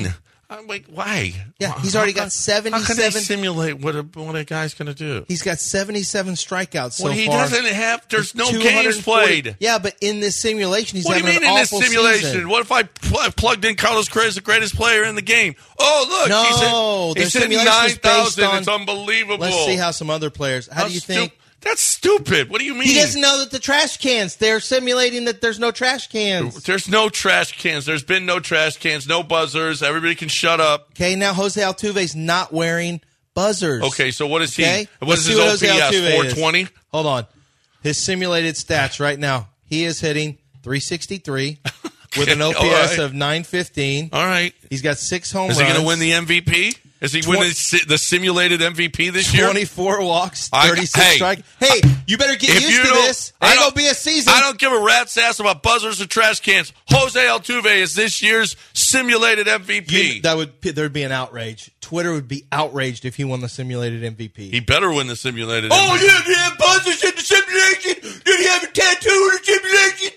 [SPEAKER 4] I'm like, why?
[SPEAKER 6] Yeah, he's already
[SPEAKER 4] How
[SPEAKER 6] got
[SPEAKER 4] can-
[SPEAKER 6] seventy-seven.
[SPEAKER 4] How can they simulate what a, what a guy's going to do?
[SPEAKER 6] He's got seventy-seven strikeouts so
[SPEAKER 4] well, he
[SPEAKER 6] far.
[SPEAKER 4] doesn't have. There's no
[SPEAKER 6] two hundred
[SPEAKER 4] games
[SPEAKER 6] forty
[SPEAKER 4] played.
[SPEAKER 6] Yeah, but in this simulation, he's
[SPEAKER 4] What do you
[SPEAKER 6] having
[SPEAKER 4] mean
[SPEAKER 6] an
[SPEAKER 4] in this
[SPEAKER 6] awful
[SPEAKER 4] simulation?
[SPEAKER 6] season.
[SPEAKER 4] What if I pl- plugged in Carlos Correa as the greatest player in the game? Oh, look,
[SPEAKER 6] No,
[SPEAKER 4] he's
[SPEAKER 6] their
[SPEAKER 4] hit, he's hitting
[SPEAKER 6] simulation
[SPEAKER 4] nine
[SPEAKER 6] is based
[SPEAKER 4] thousand.
[SPEAKER 6] on-
[SPEAKER 4] It's unbelievable.
[SPEAKER 6] Let's see how some other players. How,
[SPEAKER 4] How
[SPEAKER 6] do you
[SPEAKER 4] stu-
[SPEAKER 6] think?
[SPEAKER 4] That's stupid. What do you mean?
[SPEAKER 6] He doesn't know that the trash cans. They're simulating that there's no trash cans.
[SPEAKER 4] There's no trash cans. There's been no trash cans. No buzzers. Everybody can shut up.
[SPEAKER 6] Okay, now Jose Altuve's not wearing buzzers.
[SPEAKER 4] Okay, so what is he?
[SPEAKER 6] Okay?
[SPEAKER 4] What
[SPEAKER 6] Let's
[SPEAKER 4] is
[SPEAKER 6] see
[SPEAKER 4] his
[SPEAKER 6] what
[SPEAKER 4] O
[SPEAKER 6] Jose
[SPEAKER 4] P S?
[SPEAKER 6] Altuve
[SPEAKER 4] four
[SPEAKER 6] is.
[SPEAKER 4] twenty?
[SPEAKER 6] Hold on. His simulated stats right now. He is hitting three sixty-three with an O P
[SPEAKER 4] all
[SPEAKER 6] S
[SPEAKER 4] right.
[SPEAKER 6] of nine fifteen.
[SPEAKER 4] All right.
[SPEAKER 6] He's got six home
[SPEAKER 4] Is
[SPEAKER 6] runs.
[SPEAKER 4] he going to win the M V P? Is he
[SPEAKER 6] Twen-
[SPEAKER 4] winning si- the simulated M V P this year?
[SPEAKER 6] twenty-four walks,
[SPEAKER 4] I-
[SPEAKER 6] thirty-six
[SPEAKER 4] hey,
[SPEAKER 6] strike. Hey, you better get
[SPEAKER 4] If
[SPEAKER 6] used
[SPEAKER 4] you
[SPEAKER 6] to
[SPEAKER 4] don't-
[SPEAKER 6] this.
[SPEAKER 4] I
[SPEAKER 6] Ain't
[SPEAKER 4] don't-
[SPEAKER 6] gonna be a season.
[SPEAKER 4] I don't give a rat's ass about buzzers or trash cans. Jose Altuve is this year's simulated M V P.
[SPEAKER 6] You- that would there'd be an outrage. Twitter would be outraged if he won the simulated M V P.
[SPEAKER 4] he better win the simulated
[SPEAKER 6] oh
[SPEAKER 4] M V P.
[SPEAKER 6] yeah, he had buzzers in the simulation. Did he have a tattoo in the simulation?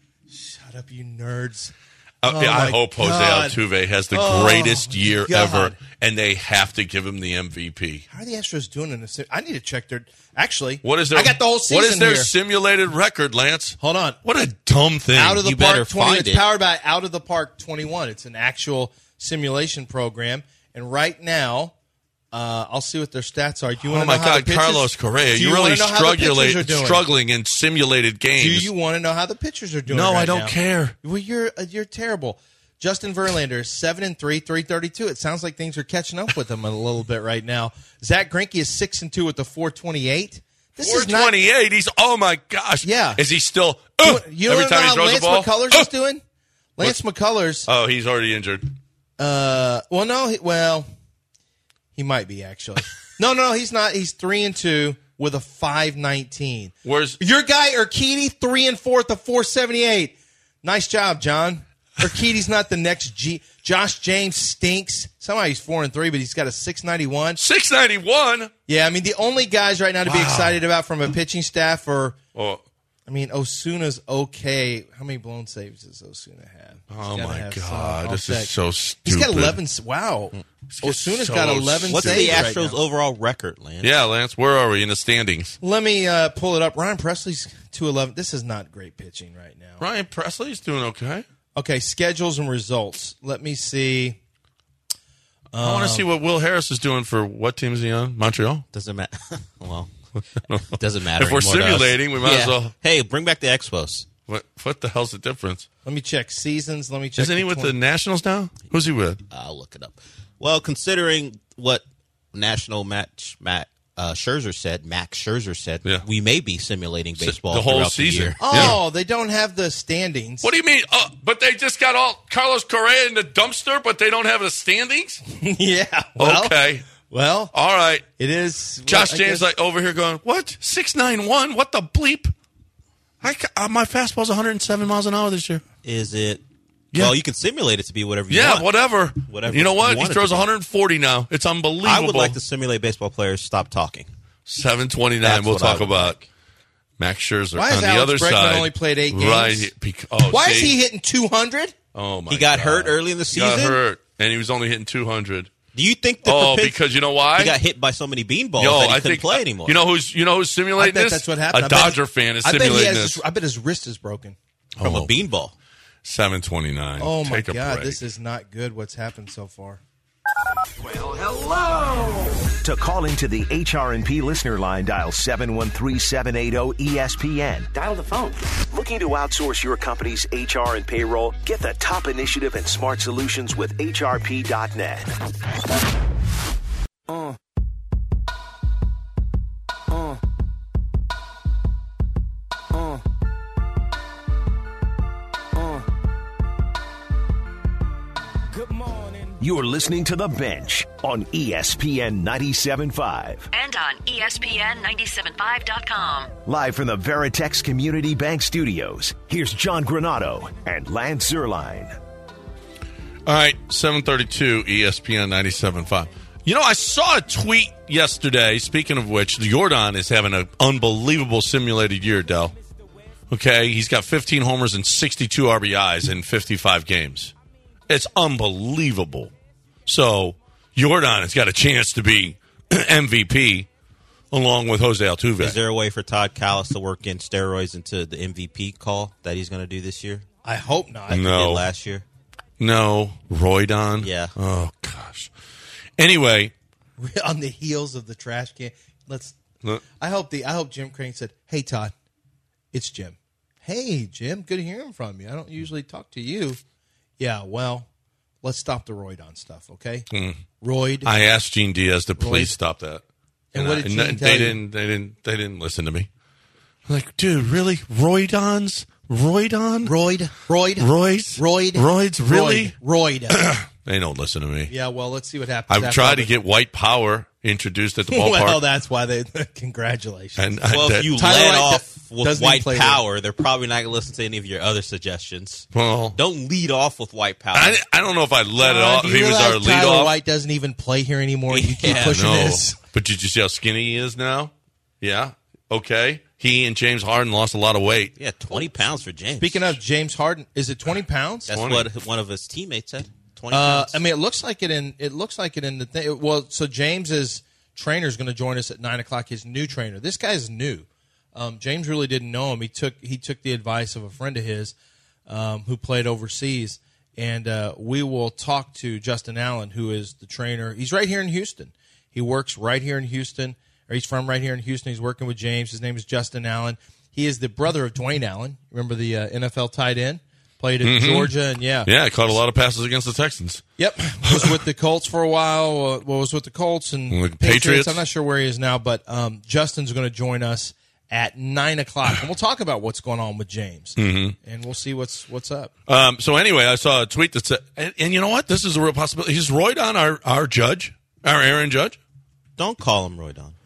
[SPEAKER 6] Shut up, you nerds.
[SPEAKER 4] Uh,
[SPEAKER 6] Oh,
[SPEAKER 4] yeah, I
[SPEAKER 6] my
[SPEAKER 4] hope Jose
[SPEAKER 6] God.
[SPEAKER 4] Altuve has the
[SPEAKER 6] Oh,
[SPEAKER 4] greatest year
[SPEAKER 6] God.
[SPEAKER 4] ever, and they have to give him the M V P.
[SPEAKER 6] How are the Astros doing in this? I need to check their. Actually,
[SPEAKER 4] What is their?
[SPEAKER 6] I got the whole season
[SPEAKER 4] What is their
[SPEAKER 6] here.
[SPEAKER 4] simulated record, Lance?
[SPEAKER 6] Hold on.
[SPEAKER 4] What a dumb thing!
[SPEAKER 6] Out of the
[SPEAKER 7] You
[SPEAKER 6] Park
[SPEAKER 7] better
[SPEAKER 6] twenty.
[SPEAKER 7] find
[SPEAKER 6] It's
[SPEAKER 7] it.
[SPEAKER 6] powered by Out of the Park twenty-one. It's an actual simulation program, and right now, uh, I'll see what their stats are. Do you want
[SPEAKER 4] Oh
[SPEAKER 6] to
[SPEAKER 4] my
[SPEAKER 6] know how the
[SPEAKER 4] God,
[SPEAKER 6] pitchers,
[SPEAKER 4] Carlos Correa!
[SPEAKER 6] Do
[SPEAKER 4] You,
[SPEAKER 6] you
[SPEAKER 4] really
[SPEAKER 6] wanna know how the pitchers are
[SPEAKER 4] struggling,
[SPEAKER 6] doing?
[SPEAKER 4] struggling in simulated games.
[SPEAKER 6] Do you want to know how the pitchers are doing?
[SPEAKER 4] No,
[SPEAKER 6] right
[SPEAKER 4] I don't
[SPEAKER 6] now?
[SPEAKER 4] care.
[SPEAKER 6] Well, you're uh, you're terrible. Justin Verlander is seven and three, three thirty-two. It sounds like things are catching up with him a little bit right now. Zach Greinke is six and two with the four twenty-eight. This
[SPEAKER 4] four
[SPEAKER 6] is not.
[SPEAKER 4] twenty-eight. He's oh my gosh.
[SPEAKER 6] Yeah.
[SPEAKER 4] Is he still?
[SPEAKER 6] You,
[SPEAKER 4] Uh,
[SPEAKER 6] you
[SPEAKER 4] every
[SPEAKER 6] don't
[SPEAKER 4] time
[SPEAKER 6] know
[SPEAKER 4] he
[SPEAKER 6] how
[SPEAKER 4] throws
[SPEAKER 6] Lance
[SPEAKER 4] the ball.
[SPEAKER 6] McCullers
[SPEAKER 4] Uh,
[SPEAKER 6] is doing. Lance McCullers.
[SPEAKER 4] Oh, he's already injured.
[SPEAKER 6] Uh, well, no, he, well, he might be actually. No, no, he's not. He's three and two with a five nineteen.
[SPEAKER 4] Where's
[SPEAKER 6] Your guy Urquidy three and four with a four seventy eight. Nice job, John. Urquidy's not the next G. Josh James stinks. Somehow he's four and three, but he's got a six ninety one.
[SPEAKER 4] six ninety-one?
[SPEAKER 6] Yeah, I mean the only guys right now to be
[SPEAKER 4] Wow.
[SPEAKER 6] excited about from a pitching staff are.
[SPEAKER 4] Oh,
[SPEAKER 6] I mean, Osuna's okay. How many blown saves does Osuna have? He's
[SPEAKER 4] oh
[SPEAKER 6] gotta
[SPEAKER 4] my
[SPEAKER 6] have some.
[SPEAKER 4] God!
[SPEAKER 6] I'll
[SPEAKER 4] This
[SPEAKER 6] check.
[SPEAKER 4] is so stupid.
[SPEAKER 6] He's got eleven. Wow. Osuna's
[SPEAKER 4] so
[SPEAKER 6] got eleven
[SPEAKER 7] What's
[SPEAKER 6] saves
[SPEAKER 7] the
[SPEAKER 6] right
[SPEAKER 7] Astros
[SPEAKER 6] now.
[SPEAKER 7] overall record, Lance?
[SPEAKER 4] Yeah, Lance, where are we in the standings?
[SPEAKER 6] Let me uh, pull it up. Ryan Presley's two eleven. This is not great pitching right now.
[SPEAKER 4] Ryan Presley's doing okay.
[SPEAKER 6] Okay, schedules and results. Let me see.
[SPEAKER 4] I want to see what Will Harris is doing for what team is he on? Montreal.
[SPEAKER 7] Doesn't matter. Well, it doesn't matter.
[SPEAKER 4] If we're
[SPEAKER 7] anymore to us.
[SPEAKER 4] simulating, we might as
[SPEAKER 7] Yeah.
[SPEAKER 4] well.
[SPEAKER 7] Hey, bring back the Expos.
[SPEAKER 4] What, what the hell's the difference?
[SPEAKER 6] Let me check seasons. Let me check.
[SPEAKER 4] Isn't he with the
[SPEAKER 6] twenty
[SPEAKER 4] Nationals now? Who's he with?
[SPEAKER 7] I'll look it up. Well, considering what national match Matt uh, Scherzer said, Max Scherzer said,
[SPEAKER 4] Yeah.
[SPEAKER 7] we may be simulating baseball
[SPEAKER 4] the whole
[SPEAKER 7] throughout
[SPEAKER 4] season.
[SPEAKER 7] The year.
[SPEAKER 6] Oh, they don't have the standings.
[SPEAKER 4] What do you mean? Oh, but they just got all Carlos Correa in the dumpster, but they don't have the standings?
[SPEAKER 6] yeah. Well,
[SPEAKER 4] okay.
[SPEAKER 6] Well,
[SPEAKER 4] All right.
[SPEAKER 6] it is.
[SPEAKER 4] Josh
[SPEAKER 6] well, I
[SPEAKER 4] James
[SPEAKER 6] guess-
[SPEAKER 4] like over here going, what? six nine one? What the bleep? I, ca- uh, my fastball's one hundred seven miles an hour this year.
[SPEAKER 7] Is it?
[SPEAKER 4] Yeah.
[SPEAKER 7] Well, you can simulate it to be whatever you
[SPEAKER 4] Yeah,
[SPEAKER 7] want.
[SPEAKER 4] whatever.
[SPEAKER 7] Whatever
[SPEAKER 4] You know
[SPEAKER 7] you
[SPEAKER 4] what?
[SPEAKER 7] want
[SPEAKER 4] He
[SPEAKER 7] it
[SPEAKER 4] throws
[SPEAKER 7] to be.
[SPEAKER 4] one hundred forty now. It's unbelievable.
[SPEAKER 7] I would like to simulate baseball players stop talking.
[SPEAKER 4] seven twenty-nine.
[SPEAKER 7] That's
[SPEAKER 4] We'll
[SPEAKER 7] what I
[SPEAKER 4] talk
[SPEAKER 7] would
[SPEAKER 4] about
[SPEAKER 7] like.
[SPEAKER 4] Max Scherzer
[SPEAKER 6] Why has
[SPEAKER 4] on the
[SPEAKER 6] Alex
[SPEAKER 4] other
[SPEAKER 6] Bregman
[SPEAKER 4] side.
[SPEAKER 6] only played eight games?
[SPEAKER 4] Right. Bec- oh,
[SPEAKER 6] Why is
[SPEAKER 4] see?
[SPEAKER 6] he hitting two hundred?
[SPEAKER 4] Oh, my
[SPEAKER 7] He got
[SPEAKER 4] God.
[SPEAKER 7] hurt early in the
[SPEAKER 4] He got
[SPEAKER 7] season?
[SPEAKER 4] hurt, and he was only hitting two hundred.
[SPEAKER 7] Do you think that
[SPEAKER 4] Oh,
[SPEAKER 7] for Pitts,
[SPEAKER 4] because you know why?
[SPEAKER 7] he got hit by so many beanballs
[SPEAKER 4] Yo,
[SPEAKER 7] that he
[SPEAKER 4] I
[SPEAKER 7] couldn't
[SPEAKER 4] think
[SPEAKER 7] play anymore?
[SPEAKER 4] You know who's you know who's
[SPEAKER 6] I
[SPEAKER 4] simulating
[SPEAKER 6] bet
[SPEAKER 4] this?
[SPEAKER 6] that's what happened.
[SPEAKER 4] A
[SPEAKER 6] I bet-
[SPEAKER 4] Dodger fan is
[SPEAKER 6] I bet he
[SPEAKER 4] simulating
[SPEAKER 6] has
[SPEAKER 4] this.
[SPEAKER 6] his, I bet his wrist is broken.
[SPEAKER 7] from
[SPEAKER 4] Oh.
[SPEAKER 7] a beanball.
[SPEAKER 4] seven twenty-nine.
[SPEAKER 6] Oh my
[SPEAKER 4] Take a
[SPEAKER 6] God,
[SPEAKER 4] break.
[SPEAKER 6] this is not good. What's happened so far?
[SPEAKER 2] To call into the H R and P listener line, dial seven one three, seven eight zero, E S P N.
[SPEAKER 3] Dial the phone.
[SPEAKER 2] Looking to outsource your company's H R and payroll? Get the top initiative and smart solutions with H R P dot net. Uh. Uh. Uh. Uh. Good morning. You're listening to The Bench on E S P N ninety-seven point five.
[SPEAKER 3] And on E S P N ninety-seven five dot com.
[SPEAKER 2] Live from the Veritex Community Bank Studios, here's John Granado and Lance Zerline.
[SPEAKER 4] All right, seven thirty-two, E S P N ninety-seven point five. You know, I saw a tweet yesterday, speaking of which, Jordan is having an unbelievable simulated year, Del. Okay, he's got fifteen homers and sixty-two R B Is in fifty-five games. It's unbelievable. So Jordan has got a chance to be M V P along with Jose Altuve.
[SPEAKER 7] Is there a way for Todd Callis to work in steroids into the M V P call that he's going to do this year?
[SPEAKER 6] I hope not.
[SPEAKER 7] Like
[SPEAKER 4] No.
[SPEAKER 7] he did last year?
[SPEAKER 4] No. Roydon?
[SPEAKER 7] Yeah.
[SPEAKER 4] Oh, gosh. Anyway.
[SPEAKER 6] On the heels of the trash can. Let's.
[SPEAKER 4] Look.
[SPEAKER 6] I hope the. I hope Jim Crane said, "Hey Todd, it's Jim. Hey Jim, good hearing from you. I don't usually talk to you. Yeah, well, let's stop the Roydon stuff, okay?
[SPEAKER 4] Mm.
[SPEAKER 6] Royd.
[SPEAKER 4] I asked Gene Diaz to please
[SPEAKER 6] Royd.
[SPEAKER 4] stop that.
[SPEAKER 6] And
[SPEAKER 4] And,
[SPEAKER 6] what
[SPEAKER 4] I-
[SPEAKER 6] did
[SPEAKER 4] and
[SPEAKER 6] Gene
[SPEAKER 4] they,
[SPEAKER 6] tell
[SPEAKER 4] they
[SPEAKER 6] you?
[SPEAKER 4] didn't. They didn't. They didn't listen to me. I'm like, dude, really? Roydons? Roydon?
[SPEAKER 6] Royd. Royd.
[SPEAKER 4] Royds?
[SPEAKER 6] Royd.
[SPEAKER 4] Royds? Really?
[SPEAKER 6] Royd. Royd.
[SPEAKER 4] They don't listen to me.
[SPEAKER 6] Yeah, well, let's see what happens.
[SPEAKER 4] I've
[SPEAKER 6] after
[SPEAKER 4] tried to
[SPEAKER 6] the-
[SPEAKER 4] get white power introduced at the ballpark.
[SPEAKER 6] Well, that's why they. Congratulations.
[SPEAKER 4] and I-
[SPEAKER 7] Well,
[SPEAKER 4] that-
[SPEAKER 7] if you
[SPEAKER 6] Tyler
[SPEAKER 7] let
[SPEAKER 6] Wright
[SPEAKER 7] off
[SPEAKER 6] do-
[SPEAKER 7] with
[SPEAKER 6] doesn't
[SPEAKER 7] white
[SPEAKER 6] play
[SPEAKER 7] power, they're probably not going to listen to any of your other suggestions.
[SPEAKER 4] well,
[SPEAKER 7] Don't lead off with white power.
[SPEAKER 4] I, I don't know if I let it
[SPEAKER 6] Uh,
[SPEAKER 4] off.
[SPEAKER 6] do
[SPEAKER 4] If
[SPEAKER 6] you
[SPEAKER 4] he was
[SPEAKER 6] realize
[SPEAKER 4] our lead
[SPEAKER 6] Tyler
[SPEAKER 4] off.
[SPEAKER 6] White doesn't even play here anymore. You keep
[SPEAKER 7] Yeah,
[SPEAKER 6] pushing
[SPEAKER 4] no.
[SPEAKER 6] this.
[SPEAKER 4] But did you see how skinny he is now? Yeah. Okay. He and James Harden lost a lot of weight.
[SPEAKER 7] yeah, twenty pounds for James.
[SPEAKER 6] Speaking of James Harden, is it twenty pounds?
[SPEAKER 7] That's
[SPEAKER 4] twenty.
[SPEAKER 7] what one of his teammates said. twenty
[SPEAKER 6] Uh,
[SPEAKER 7] pounds.
[SPEAKER 6] I mean, it looks like it in. It looks like it in the thing. Well, so James's trainer is going to join us at nine o'clock. His new trainer. This guy's new. Um, James really didn't know him. He took he took the advice of a friend of his um, who played overseas, and uh, we will talk to Justin Allen, who is the trainer. He's right here in Houston. He works right here in Houston, or he's from right here in Houston. He's working with James. His name is Justin Allen. He is the brother of Dwayne Allen. Remember the uh, N F L tight end? Played at
[SPEAKER 4] Mm-hmm.
[SPEAKER 6] Georgia, and yeah,
[SPEAKER 4] Yeah, caught a lot of passes against the Texans.
[SPEAKER 6] Yep, was with the Colts for a while. Uh, well, was with the Colts and
[SPEAKER 4] With the
[SPEAKER 6] Patriots.
[SPEAKER 4] Patriots?
[SPEAKER 6] I'm not sure where he is now, but um, Justin's going to join us at nine o'clock, and we'll talk about what's going on with James, mm-hmm. and we'll see what's what's up.
[SPEAKER 4] Um, so anyway, I saw a tweet that said, and, and you know what? This is a real possibility. Is Roydon our, our judge, our Aaron Judge?
[SPEAKER 7] Don't call him Roy Don.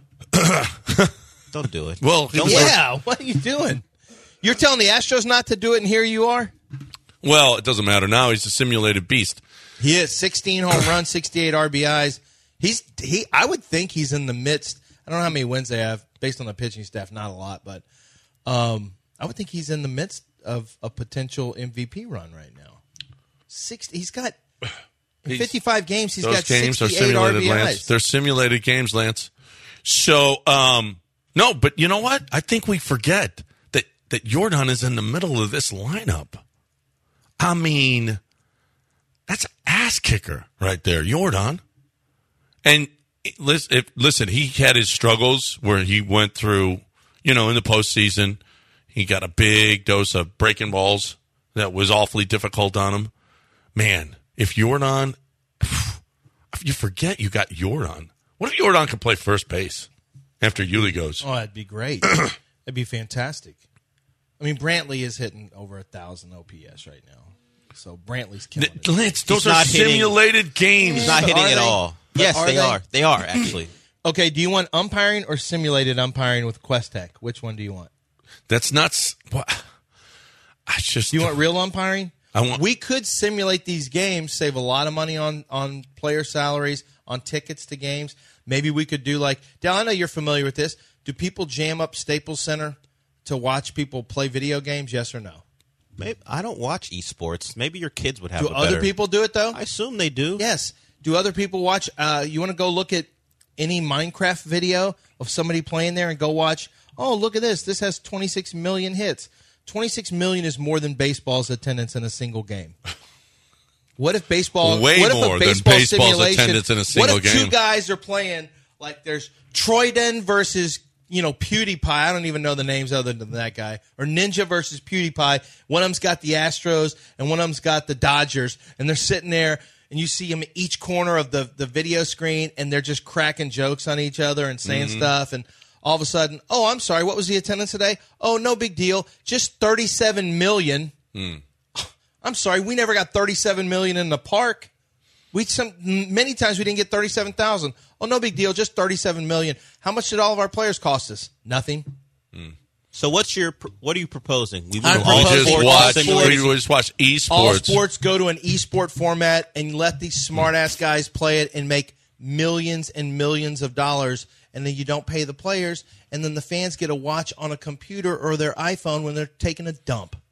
[SPEAKER 7] Don't do it.
[SPEAKER 4] Well,
[SPEAKER 7] Don't
[SPEAKER 4] he's-
[SPEAKER 6] Yeah, what are you doing? You're telling the Astros not to do it, and here you are.
[SPEAKER 4] Well, it doesn't matter now. He's a simulated beast.
[SPEAKER 6] He is sixteen home runs, sixty-eight R B Is. He's he. I would think he's in the midst. I don't know how many wins they have based on the pitching staff. Not a lot, but um, I would think he's in the midst of a potential M V P run right now. Sixty. He's got in
[SPEAKER 4] He's-
[SPEAKER 6] fifty-five games. He's
[SPEAKER 4] Those
[SPEAKER 6] got
[SPEAKER 4] games are
[SPEAKER 6] sixty-eight
[SPEAKER 4] simulated,
[SPEAKER 6] R B Is.
[SPEAKER 4] Lance. They're simulated games, Lance. So, um, no, but you know what? I think we forget that, that Jordan is in the middle of this lineup. I mean, that's an ass kicker right there, Jordan. And listen, if, listen, he had his struggles where he went through, you know, in the postseason. He got a big dose of breaking balls that was awfully difficult on him. Man, if Jordan, you forget you got Jordan. What if Jordan could play first base after Yuli goes?
[SPEAKER 6] Oh, that'd be great. That'd be fantastic. I mean, Brantley is hitting over a thousand O P S right now, so Brantley's killing it.
[SPEAKER 4] Lance, those
[SPEAKER 7] He's
[SPEAKER 4] are
[SPEAKER 7] not hitting-
[SPEAKER 4] simulated games.
[SPEAKER 7] He's not hitting
[SPEAKER 6] Are
[SPEAKER 7] at
[SPEAKER 6] they?
[SPEAKER 7] all.
[SPEAKER 6] But
[SPEAKER 7] Yes,
[SPEAKER 6] are
[SPEAKER 7] they,
[SPEAKER 6] they?
[SPEAKER 7] are. They are, actually.
[SPEAKER 6] Okay, do you want umpiring or simulated umpiring with Questec? Which one do you want?
[SPEAKER 4] That's nuts. What? I just
[SPEAKER 6] Do you want real umpiring?
[SPEAKER 4] I want-
[SPEAKER 6] We could simulate these games, save a lot of money on, on player salaries, on tickets to games. Maybe we could do like, Dal, I know you're familiar with this. Do people jam up Staples Center to watch people play video games, yes or no?
[SPEAKER 7] Maybe, I don't watch esports. Maybe your kids would have
[SPEAKER 6] Do
[SPEAKER 7] a
[SPEAKER 6] other
[SPEAKER 7] better-
[SPEAKER 6] people do it, though?
[SPEAKER 7] I assume they do.
[SPEAKER 6] Yes. Do other people watch? Uh, you want to go look at any Minecraft video of somebody playing there and go watch, oh, look at this. This has twenty-six million hits. twenty-six million is more than baseball's attendance in a single game. What if baseball?
[SPEAKER 4] Way
[SPEAKER 6] what if
[SPEAKER 4] more
[SPEAKER 6] a
[SPEAKER 4] than
[SPEAKER 6] baseball
[SPEAKER 4] baseball's
[SPEAKER 6] simulation,
[SPEAKER 4] attendance in a single
[SPEAKER 6] What if
[SPEAKER 4] game.
[SPEAKER 6] two guys are playing like there's Troyden versus you know PewDiePie? I don't even know the names other than that guy. Or Ninja versus PewDiePie. One of them's got the Astros and one of them's got the Dodgers, and they're sitting there. And you see them in each corner of the, the video screen, and they're just cracking jokes on each other and saying
[SPEAKER 4] Mm-hmm.
[SPEAKER 6] stuff. And all of a sudden, oh, I'm sorry, what was the attendance today? Oh, no big deal. Just thirty-seven million.
[SPEAKER 4] Hmm.
[SPEAKER 6] I'm sorry, we never got thirty-seven million in the park. We some many times we didn't get thirty-seven thousand. Oh, no big deal, just thirty-seven million. How much did all of our players cost us? Nothing.
[SPEAKER 7] So what's your what are you proposing? We
[SPEAKER 6] I'm
[SPEAKER 7] move all
[SPEAKER 4] We
[SPEAKER 6] proposing
[SPEAKER 4] just
[SPEAKER 7] sports
[SPEAKER 4] watch.
[SPEAKER 7] simulated-
[SPEAKER 4] We just watch
[SPEAKER 6] All
[SPEAKER 4] esports.
[SPEAKER 6] sports go to an esport format and let these smart ass guys play it and make millions and millions of dollars, and then you don't pay the players, and then the fans get a watch on a computer or their iPhone when they're taking a dump.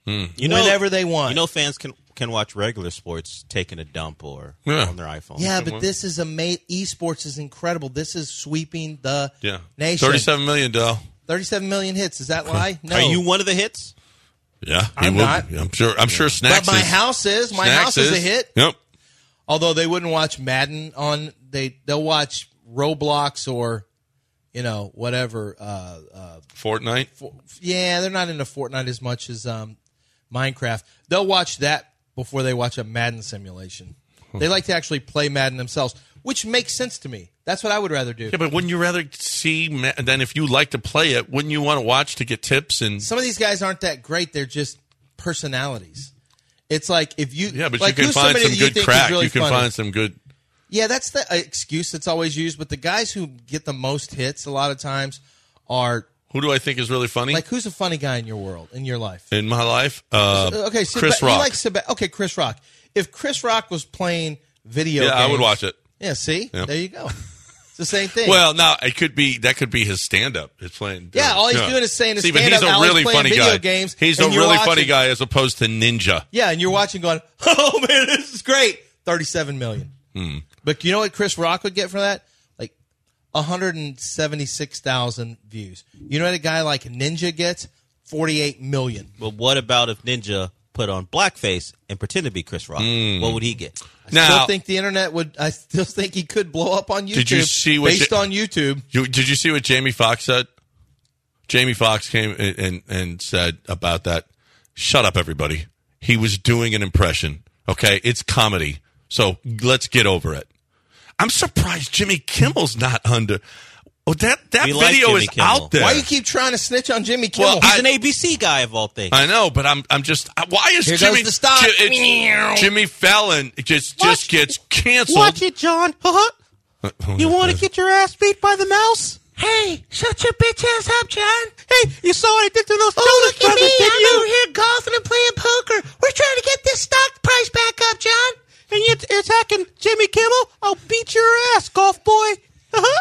[SPEAKER 4] Hmm.
[SPEAKER 7] You know,
[SPEAKER 6] whenever they want.
[SPEAKER 7] You know, fans can can watch regular sports taking a dump or
[SPEAKER 4] Yeah.
[SPEAKER 7] on their iPhone.
[SPEAKER 6] Yeah, but this is ama- esports is incredible. This is sweeping the
[SPEAKER 4] Yeah.
[SPEAKER 6] nation.
[SPEAKER 4] thirty-seven million, Dell.
[SPEAKER 6] thirty-seven million hits. Is that lie? No.
[SPEAKER 7] Are you one of the hits?
[SPEAKER 4] Yeah, he
[SPEAKER 6] I'm
[SPEAKER 4] will
[SPEAKER 6] not.
[SPEAKER 4] be. I'm sure. I'm sure. Snacks.
[SPEAKER 6] But my
[SPEAKER 4] is,
[SPEAKER 6] house is. My
[SPEAKER 4] Snacks
[SPEAKER 6] house is a hit.
[SPEAKER 4] Yep.
[SPEAKER 6] Although they wouldn't watch Madden on, they they'll watch Roblox or, you know, whatever. Uh, uh,
[SPEAKER 4] Fortnite.
[SPEAKER 6] for, yeah, they're not into Fortnite as much as um, Minecraft. They'll watch that before they watch a Madden simulation. They like to actually play Madden themselves, which makes sense to me. That's what I would rather do.
[SPEAKER 4] Yeah, but wouldn't you rather see? Ma- then if you like to play it, wouldn't you want to watch to get tips and?
[SPEAKER 6] Some of these guys aren't that great. They're just personalities. It's like if you
[SPEAKER 4] Yeah, but
[SPEAKER 6] like,
[SPEAKER 4] you can
[SPEAKER 6] who's
[SPEAKER 4] find
[SPEAKER 6] somebody
[SPEAKER 4] some
[SPEAKER 6] that you
[SPEAKER 4] good
[SPEAKER 6] think is
[SPEAKER 4] crack.
[SPEAKER 6] really
[SPEAKER 4] You can
[SPEAKER 6] funny?
[SPEAKER 4] find some good.
[SPEAKER 6] Yeah, that's the uh, excuse that's always used. But the guys who get the most hits a lot of times are
[SPEAKER 4] Who do I think is really funny
[SPEAKER 6] like, who's a funny guy in your world, in your life?
[SPEAKER 4] in my life? Uh,
[SPEAKER 6] okay, Seb-
[SPEAKER 4] Chris
[SPEAKER 6] you
[SPEAKER 4] Rock.
[SPEAKER 6] like Seb- okay, Chris Rock. If Chris Rock was playing video
[SPEAKER 4] yeah,
[SPEAKER 6] games,
[SPEAKER 4] I would watch it.
[SPEAKER 6] Yeah, see?
[SPEAKER 4] Yeah.
[SPEAKER 6] There you go. It's the same thing.
[SPEAKER 4] Well, now it could be that could be his stand-up. It's playing.
[SPEAKER 6] Yeah, all he's
[SPEAKER 4] yeah.
[SPEAKER 6] doing is saying his
[SPEAKER 4] See, but
[SPEAKER 6] stand-up
[SPEAKER 4] he's a
[SPEAKER 6] while he's
[SPEAKER 4] really
[SPEAKER 6] playing
[SPEAKER 4] funny
[SPEAKER 6] video
[SPEAKER 4] guy.
[SPEAKER 6] games,
[SPEAKER 4] he's a
[SPEAKER 6] and you're
[SPEAKER 4] really funny
[SPEAKER 6] watching-
[SPEAKER 4] guy as opposed to Ninja.
[SPEAKER 6] Yeah, and you're watching going, oh, man, this is great. thirty-seven million.
[SPEAKER 4] Hmm.
[SPEAKER 6] But you know what Chris Rock would get for that? Like one hundred seventy-six thousand views. You know what a guy like Ninja gets? forty-eight million.
[SPEAKER 7] But what about if Ninja put on blackface and pretend to be Chris Rock?
[SPEAKER 4] Mm.
[SPEAKER 7] What would he get?
[SPEAKER 6] I
[SPEAKER 4] Now-
[SPEAKER 6] still think the internet would, I still think he could blow up on YouTube.
[SPEAKER 4] Did you see what
[SPEAKER 6] based
[SPEAKER 4] Ja-
[SPEAKER 6] on YouTube?
[SPEAKER 4] You, did you see what Jamie Foxx said? Jamie Foxx came and, and, and said about that. Shut up, everybody. He was doing an impression. Okay, it's comedy. So let's get over it. I'm surprised Jimmy Kimmel's not under. Oh, that that
[SPEAKER 7] We like
[SPEAKER 4] video
[SPEAKER 7] Jimmy
[SPEAKER 4] is
[SPEAKER 7] Kimmel.
[SPEAKER 4] out there.
[SPEAKER 6] Why you keep trying to snitch on Jimmy Kimmel?
[SPEAKER 4] Well,
[SPEAKER 7] He's
[SPEAKER 4] I-
[SPEAKER 7] an A B C guy of all things.
[SPEAKER 4] I know, but I'm I'm just. Why is
[SPEAKER 6] Here goes
[SPEAKER 4] Jimmy
[SPEAKER 6] the stock.
[SPEAKER 4] Ji- it's- Jimmy Fallon just just gets canceled?
[SPEAKER 7] Watch it, John. Uh-huh. You want to get your ass beat by the mouse? Hey, shut your bitch ass up, John. Hey, you saw what I did to those oh, Jonas brothers, didn't you?
[SPEAKER 6] over here golfing and playing poker. We're trying to get this stock price back up, John.
[SPEAKER 7] And you're attacking Jimmy Kimmel? I'll beat your ass, golf boy. Uh-huh.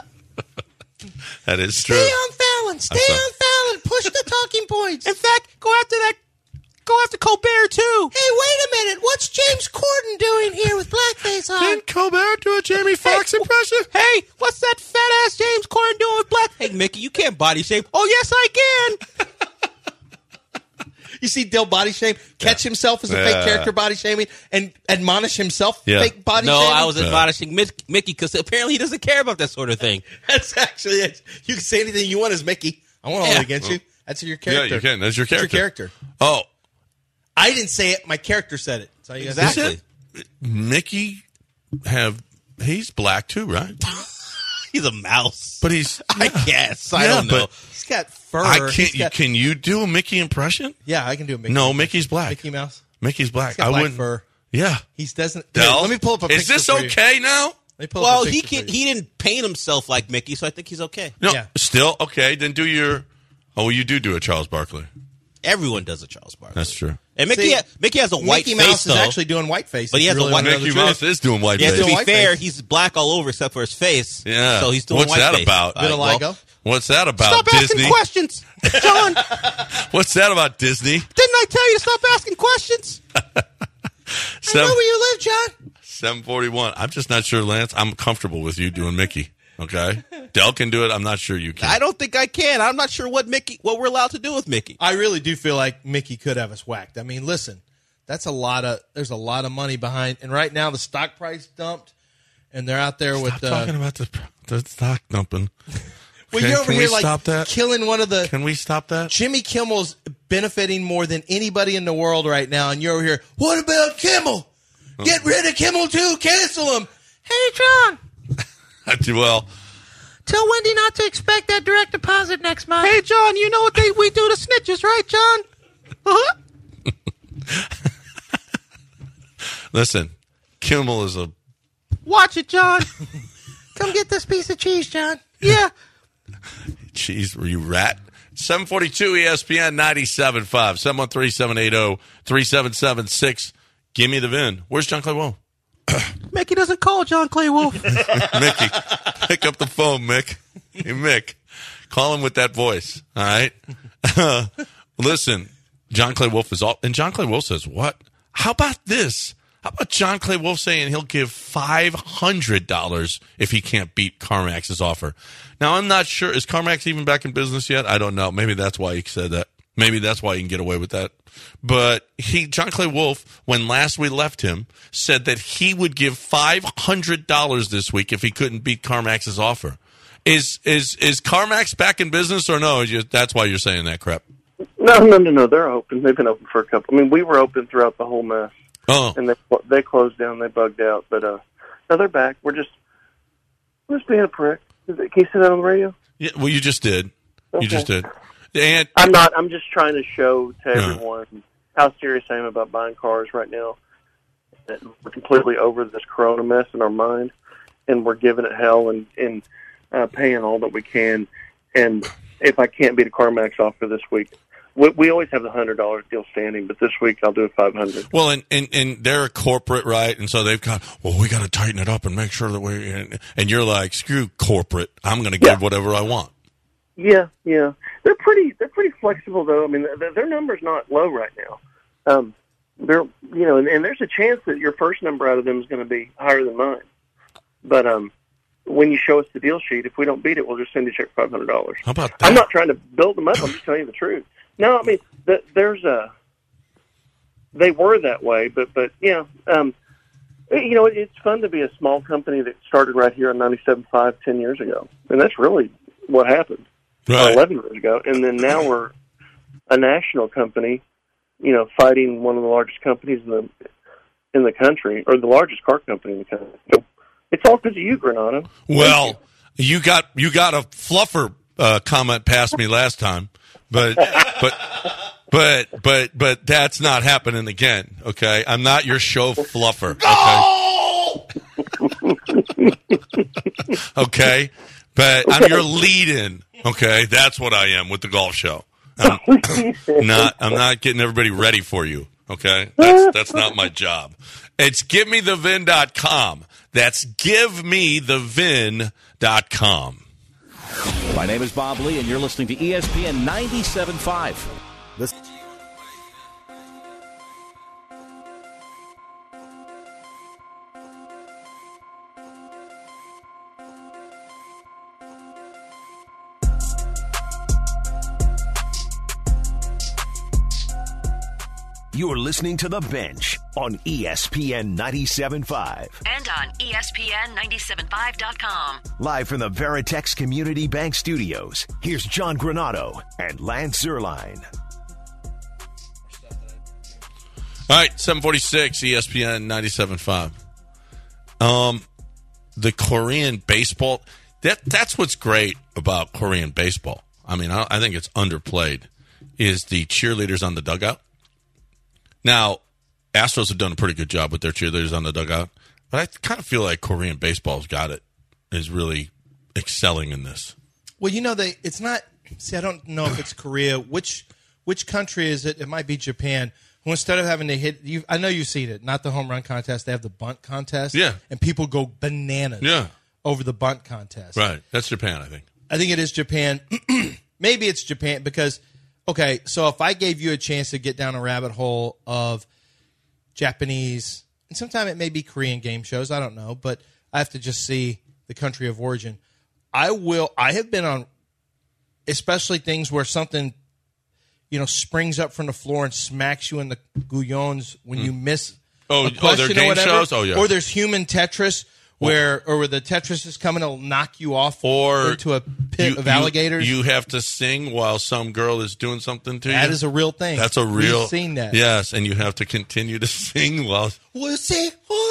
[SPEAKER 4] That is true.
[SPEAKER 6] Stay on Fallon. Stay
[SPEAKER 4] I'm sorry.
[SPEAKER 6] on Fallon. Push the talking points.
[SPEAKER 7] In fact, go after that. Go after Colbert too.
[SPEAKER 6] Hey, wait a minute. What's James Corden doing here with blackface on?
[SPEAKER 4] Can Colbert do a Jamie Foxx impression?
[SPEAKER 7] Hey, what's that fat ass James Corden doing with black? Hey, Mickey, you can't body shape. Oh, yes, I can.
[SPEAKER 6] You see Dill body shame, catch himself as a
[SPEAKER 4] Yeah.
[SPEAKER 6] fake character body shaming, and admonish himself
[SPEAKER 4] Yeah.
[SPEAKER 6] fake body
[SPEAKER 7] No,
[SPEAKER 6] shaming?
[SPEAKER 7] I was admonishing Mick- Mickey because apparently he doesn't care about that sort of thing.
[SPEAKER 6] That's actually it. You can say anything you want as Mickey. I won't hold
[SPEAKER 7] Yeah.
[SPEAKER 6] it against you. That's your
[SPEAKER 4] Yeah,
[SPEAKER 6] character.
[SPEAKER 4] you can. That's your character.
[SPEAKER 6] That's your character.
[SPEAKER 4] Oh,
[SPEAKER 6] I didn't say it. My character said it. So you guys
[SPEAKER 7] Exactly.
[SPEAKER 4] Mickey have he's black too, right?
[SPEAKER 7] He's a mouse.
[SPEAKER 4] But he's
[SPEAKER 7] I guess. I
[SPEAKER 4] Yeah,
[SPEAKER 7] don't know.
[SPEAKER 4] but
[SPEAKER 6] He's got fur.
[SPEAKER 4] I can't.
[SPEAKER 6] He's
[SPEAKER 4] You,
[SPEAKER 6] got-
[SPEAKER 4] can you do a Mickey impression?
[SPEAKER 6] Yeah, I can do a Mickey.
[SPEAKER 4] No, Mickey's black.
[SPEAKER 6] Mickey Mouse.
[SPEAKER 4] Mickey's black.
[SPEAKER 6] He's got
[SPEAKER 4] I
[SPEAKER 6] black
[SPEAKER 4] wouldn't.
[SPEAKER 6] fur.
[SPEAKER 4] Yeah.
[SPEAKER 6] He doesn't.
[SPEAKER 4] Del,
[SPEAKER 6] Here, let me pull up a picture.
[SPEAKER 4] Is this
[SPEAKER 6] for you.
[SPEAKER 4] okay now?
[SPEAKER 6] Let me pull up
[SPEAKER 7] Well,
[SPEAKER 6] a
[SPEAKER 7] he
[SPEAKER 6] picture
[SPEAKER 7] can.
[SPEAKER 6] for you.
[SPEAKER 7] He didn't paint himself like Mickey, so I think he's okay.
[SPEAKER 4] No.
[SPEAKER 6] Yeah.
[SPEAKER 4] Still okay. Then do your. Oh, you do do a Charles Barkley.
[SPEAKER 7] Everyone does a Charles Barkley.
[SPEAKER 4] That's true.
[SPEAKER 7] And Mickey,
[SPEAKER 6] See,
[SPEAKER 7] ha- Mickey has a white
[SPEAKER 6] Mickey
[SPEAKER 7] face
[SPEAKER 6] Mouse
[SPEAKER 7] though.
[SPEAKER 6] is actually doing whiteface.
[SPEAKER 7] But he
[SPEAKER 6] if
[SPEAKER 7] has
[SPEAKER 6] you
[SPEAKER 7] a
[SPEAKER 6] really
[SPEAKER 7] white-
[SPEAKER 6] wanna know
[SPEAKER 4] Mickey
[SPEAKER 6] the truth.
[SPEAKER 4] Mouse is doing white
[SPEAKER 7] yeah,
[SPEAKER 4] face.
[SPEAKER 7] to be
[SPEAKER 6] white
[SPEAKER 7] fair,
[SPEAKER 6] face.
[SPEAKER 7] he's black all over except for his face.
[SPEAKER 4] Yeah.
[SPEAKER 7] So he's doing
[SPEAKER 4] What's
[SPEAKER 7] white
[SPEAKER 4] that
[SPEAKER 7] face.
[SPEAKER 4] about?
[SPEAKER 7] All right,
[SPEAKER 6] Vitiligo?
[SPEAKER 7] well,
[SPEAKER 4] What's that about?
[SPEAKER 7] stop
[SPEAKER 4] Disney.
[SPEAKER 7] asking questions, John.
[SPEAKER 4] What's that about Disney?
[SPEAKER 7] Didn't I tell you to stop asking questions?
[SPEAKER 6] I know where you live, John.
[SPEAKER 4] seven forty-one. I'm just not sure, Lance. I'm comfortable with you doing Mickey. Okay? Del can do it. I'm not sure you can.
[SPEAKER 7] I don't think I can. I'm not sure what Mickey, what we're allowed to do with Mickey.
[SPEAKER 6] I really do feel like Mickey could have us whacked. I mean, listen, that's a lot of. There's a lot of money behind, and right now the stock price dumped, and they're out there
[SPEAKER 4] Stop
[SPEAKER 6] with.
[SPEAKER 4] talking
[SPEAKER 6] Uh,
[SPEAKER 4] about the, the stock dumping.
[SPEAKER 6] well,
[SPEAKER 4] Okay,
[SPEAKER 6] you're over
[SPEAKER 4] can
[SPEAKER 6] here
[SPEAKER 4] we
[SPEAKER 6] like
[SPEAKER 4] stop that?
[SPEAKER 6] killing one of the.
[SPEAKER 4] Can we stop that?
[SPEAKER 6] Jimmy Kimmel's benefiting more than anybody in the world right now, and you're over here. What about Kimmel? Get rid of Kimmel too. Cancel him. Hey, John.
[SPEAKER 4] I do well.
[SPEAKER 6] Tell Wendy not to expect that direct deposit next month.
[SPEAKER 7] Hey, John, you know what they we do to snitches, right, John? Uh-huh.
[SPEAKER 4] Listen, Kimmel is a.
[SPEAKER 7] Watch it, John.
[SPEAKER 6] Come get this piece of cheese, John.
[SPEAKER 7] Yeah.
[SPEAKER 4] Jeez, were you rat? seven forty-two E S P N ninety-seven point five. seven one three, seven eight zero, three seven seven six. Give me the V I N. Where's John Clay Wolf?
[SPEAKER 7] Mickey doesn't call John Clay Wolf.
[SPEAKER 4] Mickey, pick up the phone, Mick. Hey, Mick, call him with that voice. All right. Listen, John Clay Wolf is all, and John Clay Wolf says, what? How about this? How about John Clay Wolf saying he'll give five hundred dollars if he can't beat CarMax's offer? Now, I'm not sure. Is CarMax even back in business yet? I don't know. Maybe that's why he said that. Maybe that's why he can get away with that. But he, John Clay Wolf, when last we left him, said that he would give five hundred dollars this week if he couldn't beat CarMax's offer. Is is is CarMax back in business or no? You, that's why you're saying that crap.
[SPEAKER 11] No, no, no, no. They're open. They've been open for a couple. I mean, we were open throughout the whole mess.
[SPEAKER 4] Oh.
[SPEAKER 11] And they they closed down. They bugged out. But uh, no, they're back. We're just we're just being a prick. Is it, can you say that on the radio?
[SPEAKER 4] Yeah. Well, you just did.
[SPEAKER 11] Okay.
[SPEAKER 4] You just did. And
[SPEAKER 11] I'm not. I'm just trying to show to
[SPEAKER 4] No.
[SPEAKER 11] everyone how serious I am about buying cars right now. That we're completely over this Corona mess in our mind, and we're giving it hell and and uh, paying all that we can. And if I can't beat a CarMax offer this week, we, we always have the hundred dollar deal standing, but this week I'll do a five hundred.
[SPEAKER 4] Well, and, and and they're a corporate, right? And so they've got, well, we got to tighten it up and make sure that we. And, and you're like, screw corporate. I'm going to give
[SPEAKER 11] Yeah.
[SPEAKER 4] whatever I want.
[SPEAKER 11] Yeah, yeah, they're pretty. They're pretty flexible, though. I mean, th- their number's not low right now. Um, they're, you know, and, and there's a chance that your first number out of them is going to be higher than mine. But um, when you show us the deal sheet, if we don't beat it, we'll just send you a check for five hundred dollars.
[SPEAKER 4] How about that?
[SPEAKER 11] I'm not trying to build them up. I'm just telling you the truth. No, I mean, th- there's a. They were that way, but but yeah, um, you know, it, it's fun to be a small company that started right here on ninety-seven point five ten years ago, and that's really what happened.
[SPEAKER 4] Right.
[SPEAKER 11] Uh, eleven years ago, and then now we're a national company, you know, fighting one of the largest companies in the in the country, or the largest car company in the country. So it's all because of you, Granado.
[SPEAKER 4] Well, you. you got you got a fluffer uh, comment past me last time, but but but but but that's not happening again. Okay, I'm not your show fluffer. Okay. Okay, but I'm your lead-in. Okay, that's what I am with the golf show. I'm not. I'm not getting everybody ready for you. Okay, that's that's not my job. It's give me the vin dot com. That's give me the vin dot com.
[SPEAKER 12] My name is Bob Lee, and you're listening to E S P N ninety-seven point five. This.
[SPEAKER 13] You're listening to The Bench on E S P N ninety-seven point five.
[SPEAKER 3] And on E S P N ninety-seven point five dot com.
[SPEAKER 13] Live from the Veritex Community Bank Studios, here's John Granado and Lance Zierlein.
[SPEAKER 4] All right, seven forty-six, E S P N ninety-seven point five. Um, the Korean baseball, that that's what's great about Korean baseball. I mean, I, I think it's underplayed, is the cheerleaders on the dugout. Now, Astros have done a pretty good job with their cheerleaders on the dugout, but I kind of feel like Korean baseball's got it, is really excelling in this.
[SPEAKER 6] Well, you know, they it's not. See, I don't know if it's Korea. Which which country is it? It might be Japan. Who instead of having to hit, you, I know you've seen it. Not the home run contest. They have the bunt contest.
[SPEAKER 4] Yeah,
[SPEAKER 6] and people go bananas.
[SPEAKER 4] Yeah.
[SPEAKER 6] over the bunt contest.
[SPEAKER 4] Right, that's Japan, I think.
[SPEAKER 6] I think it is Japan. Maybe it's Japan because. Okay, so if I gave you a chance to get down a rabbit hole of Japanese, and sometimes it may be Korean game shows, I don't know, but I have to just see the country of origin. I will. I have been on, especially things where something, you know, springs up from the floor and smacks you in the guyons when mm. you miss
[SPEAKER 4] oh,
[SPEAKER 6] a question
[SPEAKER 4] oh, they're game
[SPEAKER 6] or whatever.
[SPEAKER 4] shows? Oh, yeah.
[SPEAKER 6] Or there's human Tetris. Where or where the Tetris is coming to knock you off
[SPEAKER 4] or
[SPEAKER 6] into a pit
[SPEAKER 4] you,
[SPEAKER 6] of alligators.
[SPEAKER 4] You, you have to sing while some girl is doing something to you.
[SPEAKER 6] That is a real thing.
[SPEAKER 4] That's a real.
[SPEAKER 6] We've seen that.
[SPEAKER 4] Yes, and you have to continue to sing while.
[SPEAKER 6] We'll see.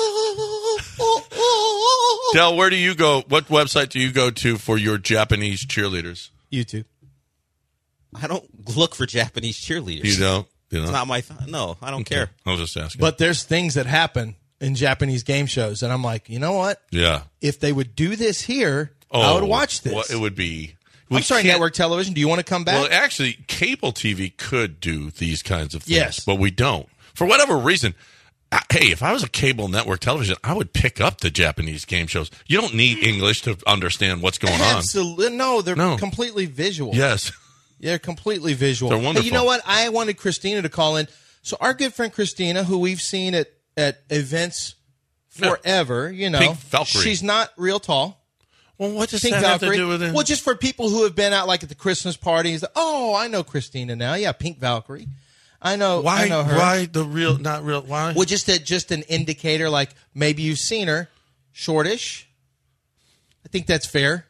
[SPEAKER 4] Del, where do you go? What website do you go to for your Japanese cheerleaders?
[SPEAKER 5] YouTube. I don't look for Japanese cheerleaders.
[SPEAKER 4] You don't? You know?
[SPEAKER 5] It's not my. Th- no, I don't okay. care.
[SPEAKER 4] I was just asking.
[SPEAKER 6] But there's things that happen in Japanese game shows, and I'm like, you know what?
[SPEAKER 4] Yeah.
[SPEAKER 6] If they would do this here,
[SPEAKER 4] oh,
[SPEAKER 6] I would watch this.
[SPEAKER 4] Well, it would be.
[SPEAKER 6] I'm sorry, network television. Do you want to come back?
[SPEAKER 4] Well, actually, cable T V could do these kinds of things,
[SPEAKER 6] yes.
[SPEAKER 4] but we don't. For whatever reason, I, hey, if I was a cable network television, I would pick up the Japanese game shows. You don't need English to understand what's going
[SPEAKER 6] Absolutely. on. Absolutely. No, they're no. completely visual.
[SPEAKER 4] Yes.
[SPEAKER 6] They're completely visual.
[SPEAKER 4] They're
[SPEAKER 6] Hey,
[SPEAKER 4] wonderful.
[SPEAKER 6] you know what? I wanted Christina to call in. So our good friend Christina, who we've seen at, at events forever, you know,
[SPEAKER 4] Pink Valkyrie.
[SPEAKER 6] she's not real tall.
[SPEAKER 4] Well, what does
[SPEAKER 6] Pink
[SPEAKER 4] that have to
[SPEAKER 6] Valkyrie.
[SPEAKER 4] do with it?
[SPEAKER 6] Well, just for people who have been out like at the Christmas parties. Oh, I know Christina now. Yeah, Pink Valkyrie. I know.
[SPEAKER 4] Why?
[SPEAKER 6] I know her.
[SPEAKER 4] Why the real? Not real. Why?
[SPEAKER 6] Well, just a, just an indicator, like maybe you've seen her, shortish. I think that's fair.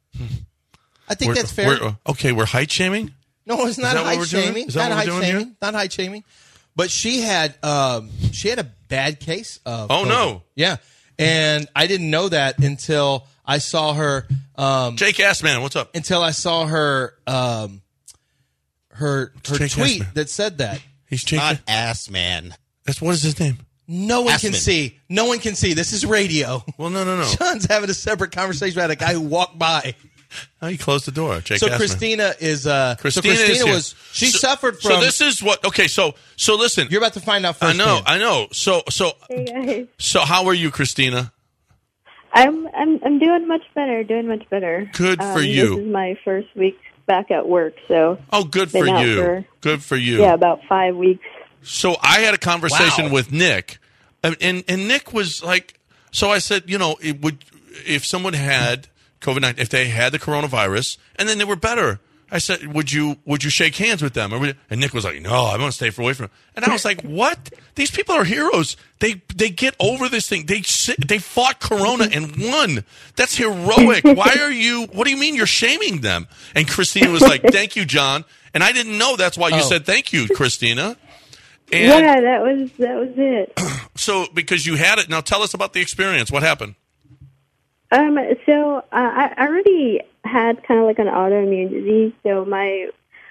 [SPEAKER 6] I think
[SPEAKER 4] We're-
[SPEAKER 6] that's fair.
[SPEAKER 4] we're- okay, we're height shaming.
[SPEAKER 6] No, it's not
[SPEAKER 4] that what
[SPEAKER 6] height
[SPEAKER 4] we're doing?
[SPEAKER 6] shaming.
[SPEAKER 4] Is that
[SPEAKER 6] Not
[SPEAKER 4] what
[SPEAKER 6] height
[SPEAKER 4] we're doing
[SPEAKER 6] shaming.
[SPEAKER 4] here?
[SPEAKER 6] Not height shaming. But she had um, she had a bad case of.
[SPEAKER 4] Oh,
[SPEAKER 6] COVID.
[SPEAKER 4] no.
[SPEAKER 6] Yeah, and I didn't know that until I saw her. Um,
[SPEAKER 4] Jake Assman, what's up?
[SPEAKER 6] Until I saw her um, her her
[SPEAKER 4] Jake
[SPEAKER 6] tweet
[SPEAKER 4] Assman.
[SPEAKER 6] that said that.
[SPEAKER 4] He's Jake.
[SPEAKER 5] Not ass man.
[SPEAKER 4] That's what is his name?
[SPEAKER 6] No one can
[SPEAKER 5] Assman.
[SPEAKER 6] see. No one can see. This is radio.
[SPEAKER 4] Well, no, no, no.
[SPEAKER 6] Sean's having a separate conversation about a guy who walked by.
[SPEAKER 4] Oh, he closed the door. Jake
[SPEAKER 6] So
[SPEAKER 4] Assman.
[SPEAKER 6] Christina is. Uh,
[SPEAKER 4] Christina,
[SPEAKER 6] so Christina
[SPEAKER 4] is here.
[SPEAKER 6] was. She
[SPEAKER 4] So-
[SPEAKER 6] suffered from.
[SPEAKER 4] So this is what? Okay, so so listen.
[SPEAKER 6] You're about to find out
[SPEAKER 4] I
[SPEAKER 6] first.
[SPEAKER 4] know, I know. So so
[SPEAKER 14] Hey guys,
[SPEAKER 4] so how are you, Christina?
[SPEAKER 14] I'm I'm I'm doing much better. Doing much better.
[SPEAKER 4] Good for
[SPEAKER 14] Um,
[SPEAKER 4] you.
[SPEAKER 14] This is my first week back at work, so
[SPEAKER 4] Oh, good
[SPEAKER 14] been
[SPEAKER 4] for
[SPEAKER 14] out
[SPEAKER 4] you.
[SPEAKER 14] for-
[SPEAKER 4] Good for you.
[SPEAKER 14] yeah, about five weeks.
[SPEAKER 4] So I had a conversation
[SPEAKER 6] Wow.
[SPEAKER 4] with Nick, and, and and Nick was like, so I said, you know, it would if someone had COVID nineteen, if they had the coronavirus, and then they were better, I said, would you would you shake hands with them? Or would you? And Nick was like, no, I want to stay away from them. And I was like, what? These people are heroes. They they get over this thing. They sit- they fought Corona and won. That's heroic. Why are you? What do you mean you're shaming them? And Christina was like, thank you, John. And I didn't know that's why you
[SPEAKER 6] Oh.
[SPEAKER 4] said thank you, Christina. And
[SPEAKER 14] Yeah, that was that was it.
[SPEAKER 4] so because you had it, now tell us about the experience. What happened?
[SPEAKER 14] Um, so uh, I I already had kind of like an autoimmune disease, so my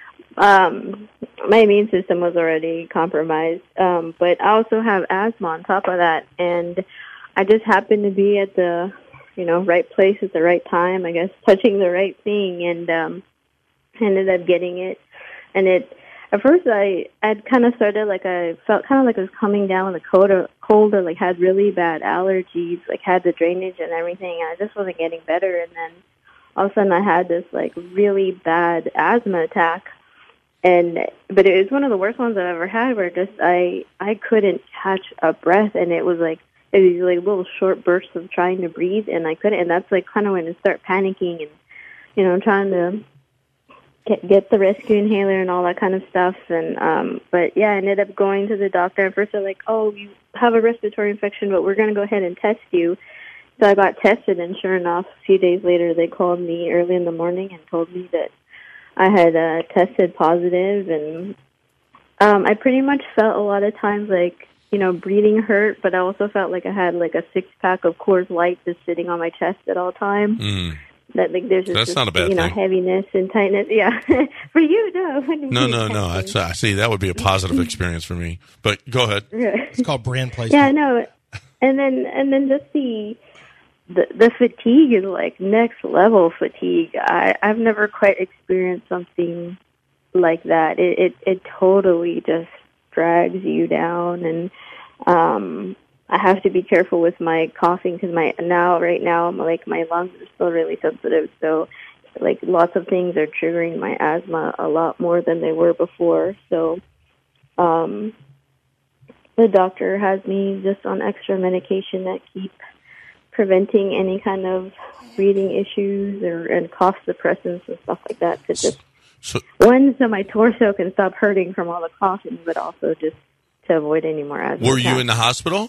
[SPEAKER 14] um my immune system was already compromised. Um, but I also have asthma on top of that, and I just happened to be at the you know right place at the right time. I guess touching the right thing, and um, ended up getting it, and it. At first, I I'd kind of started like I felt kind of like I was coming down with a cold or, cold or like had really bad allergies, like had the drainage and everything, and I just wasn't getting better. And then all of a sudden, I had this like really bad asthma attack, and but it was one of the worst ones I've ever had, where just I I couldn't catch a breath, and it was like it was like little short bursts of trying to breathe, and I couldn't. And that's like kind of when I start panicking and you know trying to. Get, get the rescue inhaler and all that kind of stuff, and um, but yeah, I ended up going to the doctor. At first, they're like, "Oh, you have a respiratory infection, but we're going to go ahead and test you." So I got tested, and sure enough, a few days later, they called me early in the morning and told me that I had uh, tested positive, and um, I pretty much felt a lot of times like you know breathing hurt, but I also felt like I had like a six pack of Coors Light just sitting on my chest at all times.
[SPEAKER 4] Mm.
[SPEAKER 14] That like there's just
[SPEAKER 4] That's
[SPEAKER 14] this,
[SPEAKER 4] not a bad
[SPEAKER 14] you know
[SPEAKER 4] thing.
[SPEAKER 14] heaviness and tightness. Yeah, for you, no.
[SPEAKER 4] No, no, no. That's, I see. That would be a positive experience for me. But go ahead.
[SPEAKER 6] It's called brand placement.
[SPEAKER 14] Yeah, no, and then and then just the the the fatigue is like next level fatigue. I I've never quite experienced something like that. It it, it totally just drags you down, and um. I have to be careful with my coughing because my now right now I'm like my lungs are still really sensitive, so like lots of things are triggering my asthma a lot more than they were before. So um the doctor has me just on extra medication that keep preventing any kind of breathing issues or and cough suppressants and stuff like that to just
[SPEAKER 4] So,
[SPEAKER 14] one so my torso can stop hurting from all the coughing, but also just to avoid any more asthma.
[SPEAKER 4] were you
[SPEAKER 14] attacks.
[SPEAKER 4] in the hospital?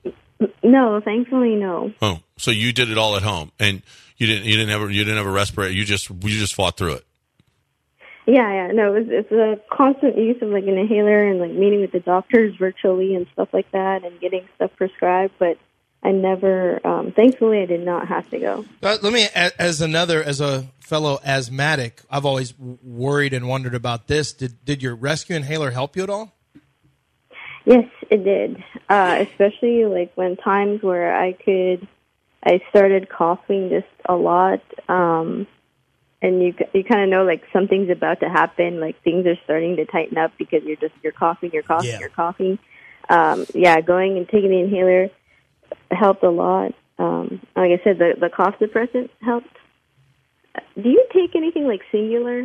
[SPEAKER 14] No, thankfully, no.
[SPEAKER 4] Oh, so you did it all at home, and you didn't. You didn't have. A, you didn't have a respirator. You just. You just fought through it.
[SPEAKER 14] Yeah, yeah, no. It's it's a constant use of like an inhaler and like meeting with the doctors virtually and stuff like that, and getting stuff prescribed. But I never. Um, thankfully, I did not have to go.
[SPEAKER 6] Uh, let me, a- as another, as a fellow asthmatic, I've always w- worried and wondered about this. Did did your rescue inhaler help you at all?
[SPEAKER 14] Yes, it did. Uh, especially like when times where I could, I started coughing just a lot, um, and you you kind of know like something's about to happen, like things are starting to tighten up because you're just you're coughing, you're coughing,
[SPEAKER 6] Yeah.
[SPEAKER 14] you're coughing. Um, yeah, going and taking the inhaler helped a lot. Um, like I said, the the cough suppressant helped. Do you take anything like Singular?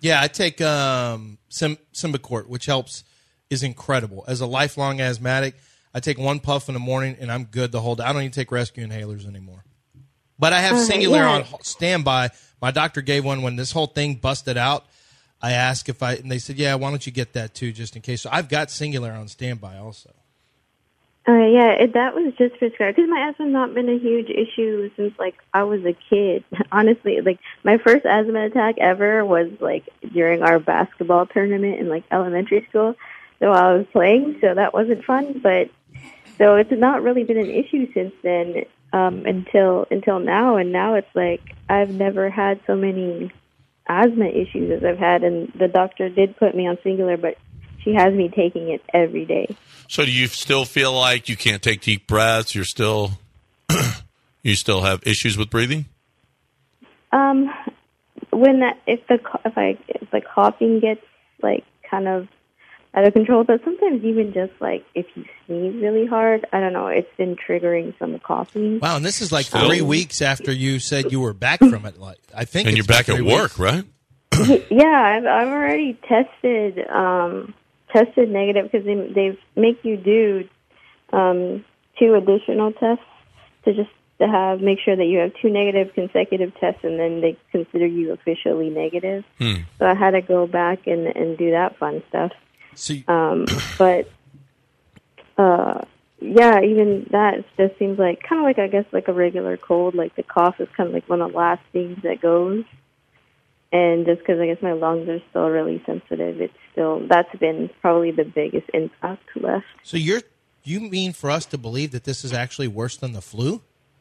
[SPEAKER 6] Yeah, I take um, Sim- Symbicort, which helps, is incredible. As a lifelong asthmatic, I take one puff in the morning, and I'm good the whole day. I don't even take rescue inhalers anymore. But I have
[SPEAKER 14] Uh,
[SPEAKER 6] Singular
[SPEAKER 14] yeah.
[SPEAKER 6] on standby. My doctor gave one when this whole thing busted out. I asked if I, and they said, yeah, why don't you get that too, just in case. So I've got Singular on standby also.
[SPEAKER 14] Uh, yeah, it, that was just prescribed because my asthma's not been a huge issue since like I was a kid. Honestly, like my first asthma attack ever was like during our basketball tournament in like elementary school. So I was playing, so that wasn't fun. But so it's not really been an issue since then um, until until now. And now it's like I've never had so many asthma issues as I've had. And the doctor did put me on Singular, but she has me taking it every day.
[SPEAKER 4] So do you still feel like you can't take deep breaths? You're still, you still have issues with breathing?
[SPEAKER 14] Um, when that if the co- if I if the coughing gets like kind of out of control, but sometimes even just like if you sneeze really hard, I don't know, it's been triggering some coughing.
[SPEAKER 6] Wow, and this is like
[SPEAKER 14] So-
[SPEAKER 6] three weeks after you said you were back from it. Like I think,
[SPEAKER 4] And
[SPEAKER 6] it's
[SPEAKER 4] you're back
[SPEAKER 6] been
[SPEAKER 4] at
[SPEAKER 6] three
[SPEAKER 4] work,
[SPEAKER 6] weeks.
[SPEAKER 4] right?
[SPEAKER 14] Yeah, I've I've already tested um, tested negative because they they make you do um, two additional tests to just to have make sure that you have two negative consecutive tests, and then they consider you officially negative.
[SPEAKER 4] Hmm.
[SPEAKER 14] So I had to go back and and do that fun stuff.
[SPEAKER 6] See,
[SPEAKER 14] um, but uh, yeah, even that just seems like kind of like I guess like a regular cold. Like the cough is kind of like one of the last things that goes. And just because I guess my lungs are still really sensitive, it's still that's been probably the biggest impact left.
[SPEAKER 6] So you're you mean for us to believe that this is actually worse than the flu?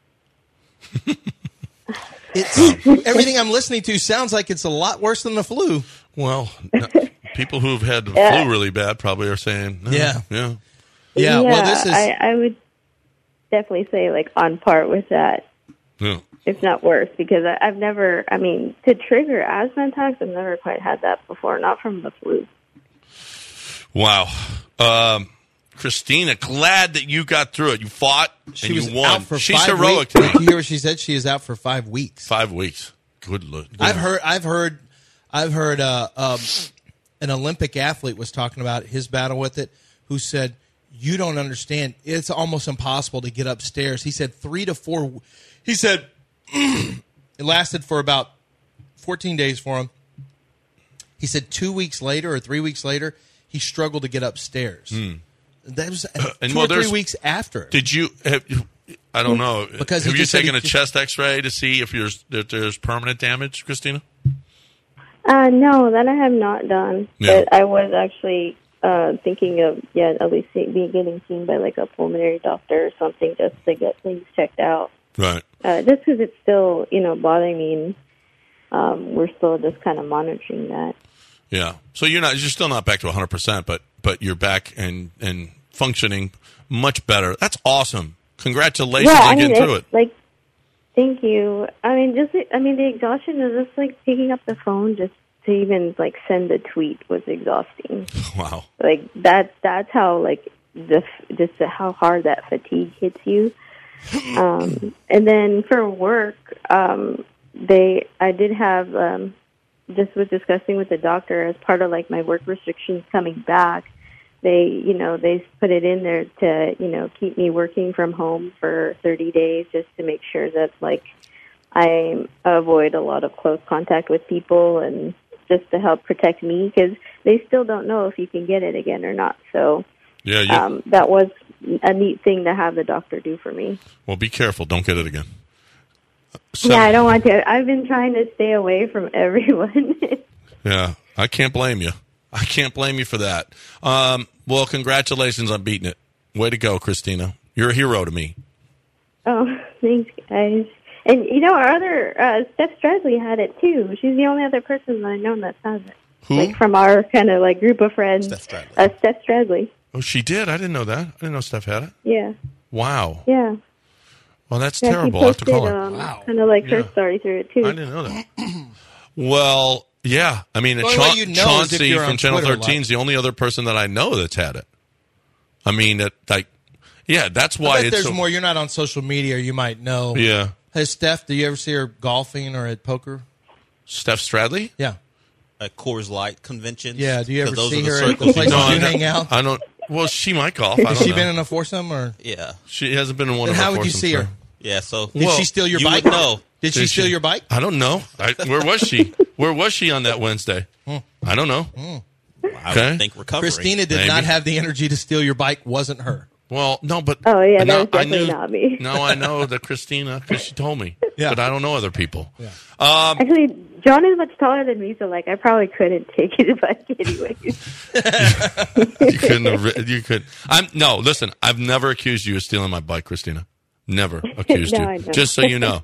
[SPEAKER 6] It's everything I'm listening to sounds like it's a lot worse than the flu.
[SPEAKER 4] Well, no, people who've had the
[SPEAKER 14] Yeah.
[SPEAKER 4] flu really bad probably are saying, no,
[SPEAKER 6] Yeah.
[SPEAKER 4] yeah.
[SPEAKER 6] Yeah, well, this is
[SPEAKER 14] I, I would definitely say like on par with that,
[SPEAKER 4] Yeah.
[SPEAKER 14] if not worse, because I, I've never. I mean, to trigger asthma attacks, I've never quite had that before. Not from the flu.
[SPEAKER 4] Wow. Um, Christina, glad that you got through it. You fought
[SPEAKER 6] she
[SPEAKER 4] and
[SPEAKER 6] was
[SPEAKER 4] you won.
[SPEAKER 6] out for
[SPEAKER 4] She's
[SPEAKER 6] five
[SPEAKER 4] heroic
[SPEAKER 6] weeks.
[SPEAKER 4] tonight.
[SPEAKER 6] Did you hear what she said? She is out for five weeks.
[SPEAKER 4] Five weeks. Good look.
[SPEAKER 6] I've heard. I've heard. I've heard. Uh, um, an Olympic athlete was talking about his battle with it. Who said, "You don't understand. It's almost impossible to get upstairs." He said three to four. He said it lasted for about fourteen days for him. He said two weeks later or three weeks later, he struggled to get upstairs.
[SPEAKER 4] Hmm.
[SPEAKER 6] That was
[SPEAKER 4] And
[SPEAKER 6] two
[SPEAKER 4] well,
[SPEAKER 6] or three
[SPEAKER 4] there's-
[SPEAKER 6] weeks after.
[SPEAKER 4] Did you have? I don't know.
[SPEAKER 6] Because he
[SPEAKER 4] have you
[SPEAKER 6] just said
[SPEAKER 4] taken
[SPEAKER 6] he
[SPEAKER 4] a
[SPEAKER 6] just-
[SPEAKER 4] chest X-ray to see if there's if there's permanent damage, Christina?
[SPEAKER 14] Uh, no, that I have not done.
[SPEAKER 4] Yeah.
[SPEAKER 14] But I was actually uh, thinking of yeah, at least see, be getting seen by like a pulmonary doctor or something just to get things checked out.
[SPEAKER 4] Right.
[SPEAKER 14] Uh, just because it's still you know bothering me, and um, we're still just kind of monitoring that.
[SPEAKER 4] Yeah. So you're not. You're still not back to one hundred percent, but but you're back and and functioning much better. That's awesome. Congratulations
[SPEAKER 14] yeah,
[SPEAKER 4] on
[SPEAKER 14] I mean,
[SPEAKER 4] getting through it.
[SPEAKER 14] it's like, thank you. I mean, just I mean, the exhaustion of just like picking up the phone just to even like send a tweet was exhausting.
[SPEAKER 4] Wow.
[SPEAKER 14] Like that. That's how like the just how hard that fatigue hits you. Um, and then for work, um, they I did have um, just was discussing with the doctor as part of like my work restrictions coming back. They, you know, they put it in there to, you know, keep me working from home for thirty days just to make sure that, like, I avoid a lot of close contact with people and just to help protect me because they still don't know if you can get it again or not. So
[SPEAKER 4] Yeah. You,
[SPEAKER 14] um, that was a neat thing to have the doctor do for me.
[SPEAKER 4] well, be careful. Don't get it again. So,
[SPEAKER 14] Yeah, I don't want to. I've been trying to stay away from everyone.
[SPEAKER 4] Yeah. I can't blame you. I can't blame you for that. Um, well, congratulations on beating it. Way to go, Christina. You're a hero to me.
[SPEAKER 14] Oh, thanks, guys. And, you know, our other, uh, Steph Stradley had it, too. She's the only other person that I know that has it.
[SPEAKER 4] Who?
[SPEAKER 14] Like, from our kind of, like, group of friends.
[SPEAKER 6] Steph Stradley.
[SPEAKER 14] Uh, Steph Stradley.
[SPEAKER 4] Oh, she did? I didn't know that. I didn't know Steph had it.
[SPEAKER 14] Yeah.
[SPEAKER 4] Wow.
[SPEAKER 14] Yeah.
[SPEAKER 4] Well, that's
[SPEAKER 14] yeah,
[SPEAKER 4] terrible.
[SPEAKER 14] She
[SPEAKER 4] I'll have to
[SPEAKER 14] posted,
[SPEAKER 4] call her.
[SPEAKER 14] um, kind of like her
[SPEAKER 4] Yeah.
[SPEAKER 14] story through it, too.
[SPEAKER 4] I didn't know that. Well, yeah. I mean,
[SPEAKER 6] The only
[SPEAKER 4] Cha-
[SPEAKER 6] way you'd know is if
[SPEAKER 4] Chauncey
[SPEAKER 6] you're on
[SPEAKER 4] from Channel
[SPEAKER 6] Twitter,
[SPEAKER 4] thirteen is the only other person that I know that's had it. I mean, that like, yeah, that's
[SPEAKER 6] I
[SPEAKER 4] why
[SPEAKER 6] bet
[SPEAKER 4] it's
[SPEAKER 6] there's
[SPEAKER 4] so,
[SPEAKER 6] more. You're not on social media, or you might know.
[SPEAKER 4] Yeah.
[SPEAKER 6] Hey, Steph, do you ever see her golfing or at poker?
[SPEAKER 4] Steph Stradley?
[SPEAKER 6] Yeah.
[SPEAKER 15] at Coors Light conventions?
[SPEAKER 6] Yeah, do you ever
[SPEAKER 15] 'Cause those
[SPEAKER 6] see
[SPEAKER 15] are the
[SPEAKER 6] her at
[SPEAKER 15] circles
[SPEAKER 6] places
[SPEAKER 15] you
[SPEAKER 6] you
[SPEAKER 15] go.
[SPEAKER 6] hang out?
[SPEAKER 4] I don't. Well, she might golf. I don't
[SPEAKER 6] Has she
[SPEAKER 4] know.
[SPEAKER 6] been in a foursome or?
[SPEAKER 15] Yeah.
[SPEAKER 4] She hasn't been in one
[SPEAKER 6] Then
[SPEAKER 4] of our
[SPEAKER 6] how would you
[SPEAKER 4] foursomes,
[SPEAKER 6] see her?
[SPEAKER 4] sir.
[SPEAKER 15] Yeah, so
[SPEAKER 6] Did
[SPEAKER 4] Well,
[SPEAKER 6] she steal your
[SPEAKER 15] you
[SPEAKER 6] bike?
[SPEAKER 15] would know.
[SPEAKER 6] Did she
[SPEAKER 4] Did
[SPEAKER 6] steal
[SPEAKER 4] she?
[SPEAKER 6] your bike?
[SPEAKER 4] I don't know. I, where was she? Where was she on that Wednesday? I don't know.
[SPEAKER 15] I
[SPEAKER 4] Okay.
[SPEAKER 15] would think recovery.
[SPEAKER 6] Christina did
[SPEAKER 4] Maybe.
[SPEAKER 6] not have the energy to steal your bike. Wasn't her.
[SPEAKER 4] Well, no, but
[SPEAKER 14] Oh, yeah, that
[SPEAKER 4] no,
[SPEAKER 14] was definitely
[SPEAKER 4] I knew,
[SPEAKER 14] not me.
[SPEAKER 4] No, I know that Christina because she told me.
[SPEAKER 6] Yeah.
[SPEAKER 4] But I don't know other people.
[SPEAKER 6] Yeah.
[SPEAKER 4] Um,
[SPEAKER 14] Actually, John is much taller than me, so like I probably couldn't take his bike anyways.
[SPEAKER 4] you couldn't. Have, ri- you could. I'm no. Listen, I've never accused you of stealing my bike, Christina. Never accused
[SPEAKER 14] No,
[SPEAKER 4] you.
[SPEAKER 14] I know.
[SPEAKER 4] Just so you know.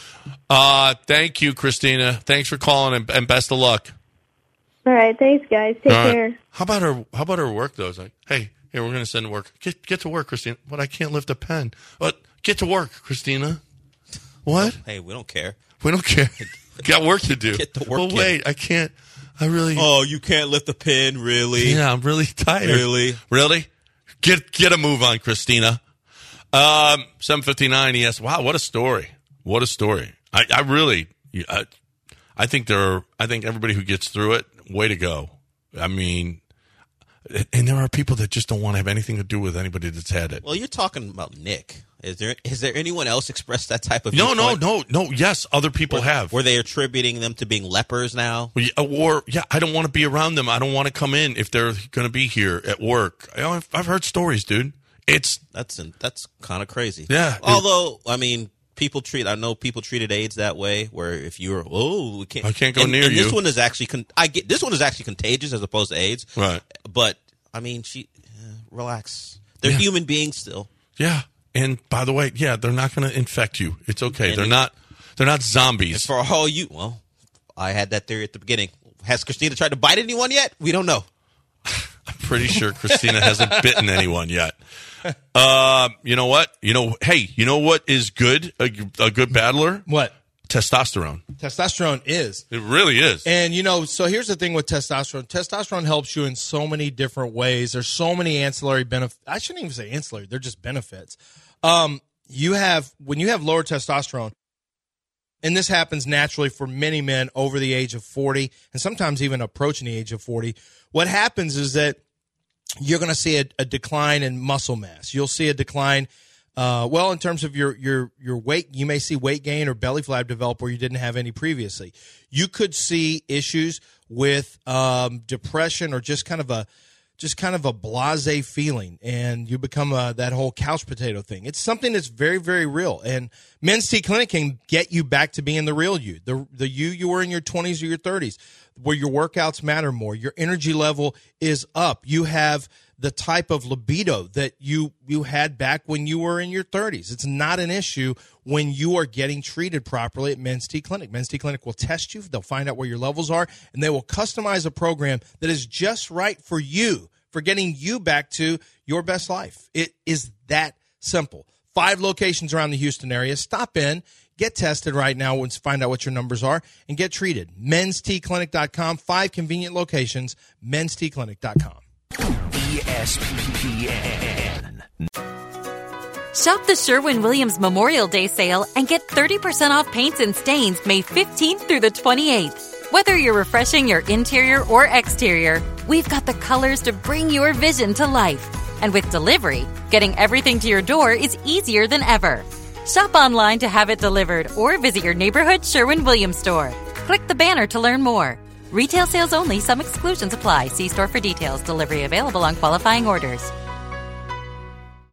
[SPEAKER 4] Uh, thank you, Christina. Thanks for calling and, and best of luck.
[SPEAKER 14] All right, thanks, guys. Take
[SPEAKER 4] All right.
[SPEAKER 14] care.
[SPEAKER 4] How about her? How about her work though? It's like, hey, here we're going to send to work. Get get to work, Christina. But I can't lift a pen. But get to work, Christina. What?
[SPEAKER 15] Hey, we don't care.
[SPEAKER 4] We don't care. Got work to do.
[SPEAKER 15] Get to work,
[SPEAKER 4] Well,
[SPEAKER 15] kid.
[SPEAKER 4] wait. I can't. I really.
[SPEAKER 15] Oh, you can't lift a pin, really?
[SPEAKER 4] Yeah, I'm really tired.
[SPEAKER 15] Really?
[SPEAKER 4] Really? Get get a move on, Christina. Um, seven fifty-nine E S. Wow, what a story. What a story. I, I really, I, I think there are, I think everybody who gets through it, way to go. I mean, and there are people that just don't want to have anything to do with anybody that's had it.
[SPEAKER 15] Well, you're talking about Nick. Is there is there anyone else expressed that type of
[SPEAKER 4] No, no,
[SPEAKER 15] viewpoint?
[SPEAKER 4] no, no. Yes, other people
[SPEAKER 15] Were-
[SPEAKER 4] have.
[SPEAKER 15] Were they attributing them to being lepers now?
[SPEAKER 4] Or, yeah, I don't want to be around them. I don't want to come in if they're going to be here at work. You know, I've, I've heard stories, dude. It's
[SPEAKER 15] That's that's kind of crazy.
[SPEAKER 4] Yeah.
[SPEAKER 15] Although, I mean, people treat I know people treated AIDS that way, where if you're oh we can't
[SPEAKER 4] I can't go
[SPEAKER 15] and,
[SPEAKER 4] near
[SPEAKER 15] and
[SPEAKER 4] you.
[SPEAKER 15] This one is actually con- I get this one is actually contagious as opposed to AIDS.
[SPEAKER 4] Right.
[SPEAKER 15] But I mean, she uh, relax. They're
[SPEAKER 4] Yeah.
[SPEAKER 15] human beings still.
[SPEAKER 4] Yeah. And by the way, yeah, they're not going to infect you. It's okay.
[SPEAKER 15] And
[SPEAKER 4] they're
[SPEAKER 15] it-
[SPEAKER 4] not. They're not zombies.
[SPEAKER 15] And for all you, well, I had that theory at the beginning. Has Christina tried to bite anyone yet? We don't know.
[SPEAKER 4] I'm pretty sure Christina hasn't bitten anyone yet. Uh, you know what? You know, hey, you know what is good? A, a good battler?
[SPEAKER 6] What?
[SPEAKER 4] Testosterone.
[SPEAKER 6] Testosterone is.
[SPEAKER 4] It really is.
[SPEAKER 6] And, you know, so here's the thing with testosterone. Testosterone helps you in so many different ways. There's so many ancillary benefits. I shouldn't even say ancillary. They're just benefits. Um, you have, when you have lower testosterone, and this happens naturally for many men over the age of forty, and sometimes even approaching the age of forty, what happens is that you're going to see a, a decline in muscle mass. You'll see a decline Uh, well, in terms of your, your, your weight, you may see weight gain or belly flab develop where you didn't have any previously. You could see issues with um, depression or just kind of a just kind of a blasé feeling, and you become a, that whole couch potato thing. It's something that's very, very real. And Men's T Clinic can get you back to being the real you, the the you you were in your twenties or your thirties, where your workouts matter more. Your energy level is up. You have the type of libido that you you had back when you were in your thirties. It's not an issue when you are getting treated properly at Men's T Clinic. Men's T Clinic will test you. They'll find out where your levels are, and they will customize a program that is just right for you, for getting you back to your best life. It is that simple. Five locations around the Houston area. Stop in, get tested right now and find out what your numbers are, and get treated. men's t clinic dot com. Five convenient locations, men's t clinic dot com.
[SPEAKER 13] E S P N.
[SPEAKER 16] Shop the Sherwin-Williams Memorial Day sale and get thirty percent off paints and stains May fifteenth through the twenty-eighth. Whether you're refreshing your interior or exterior, we've got the colors to bring your vision to life. And with delivery, getting everything to your door is easier than ever. Shop online to have it delivered or visit your neighborhood Sherwin-Williams store. Click the banner to learn more. Retail sales only. Some exclusions apply. See store for details. Delivery available on qualifying orders.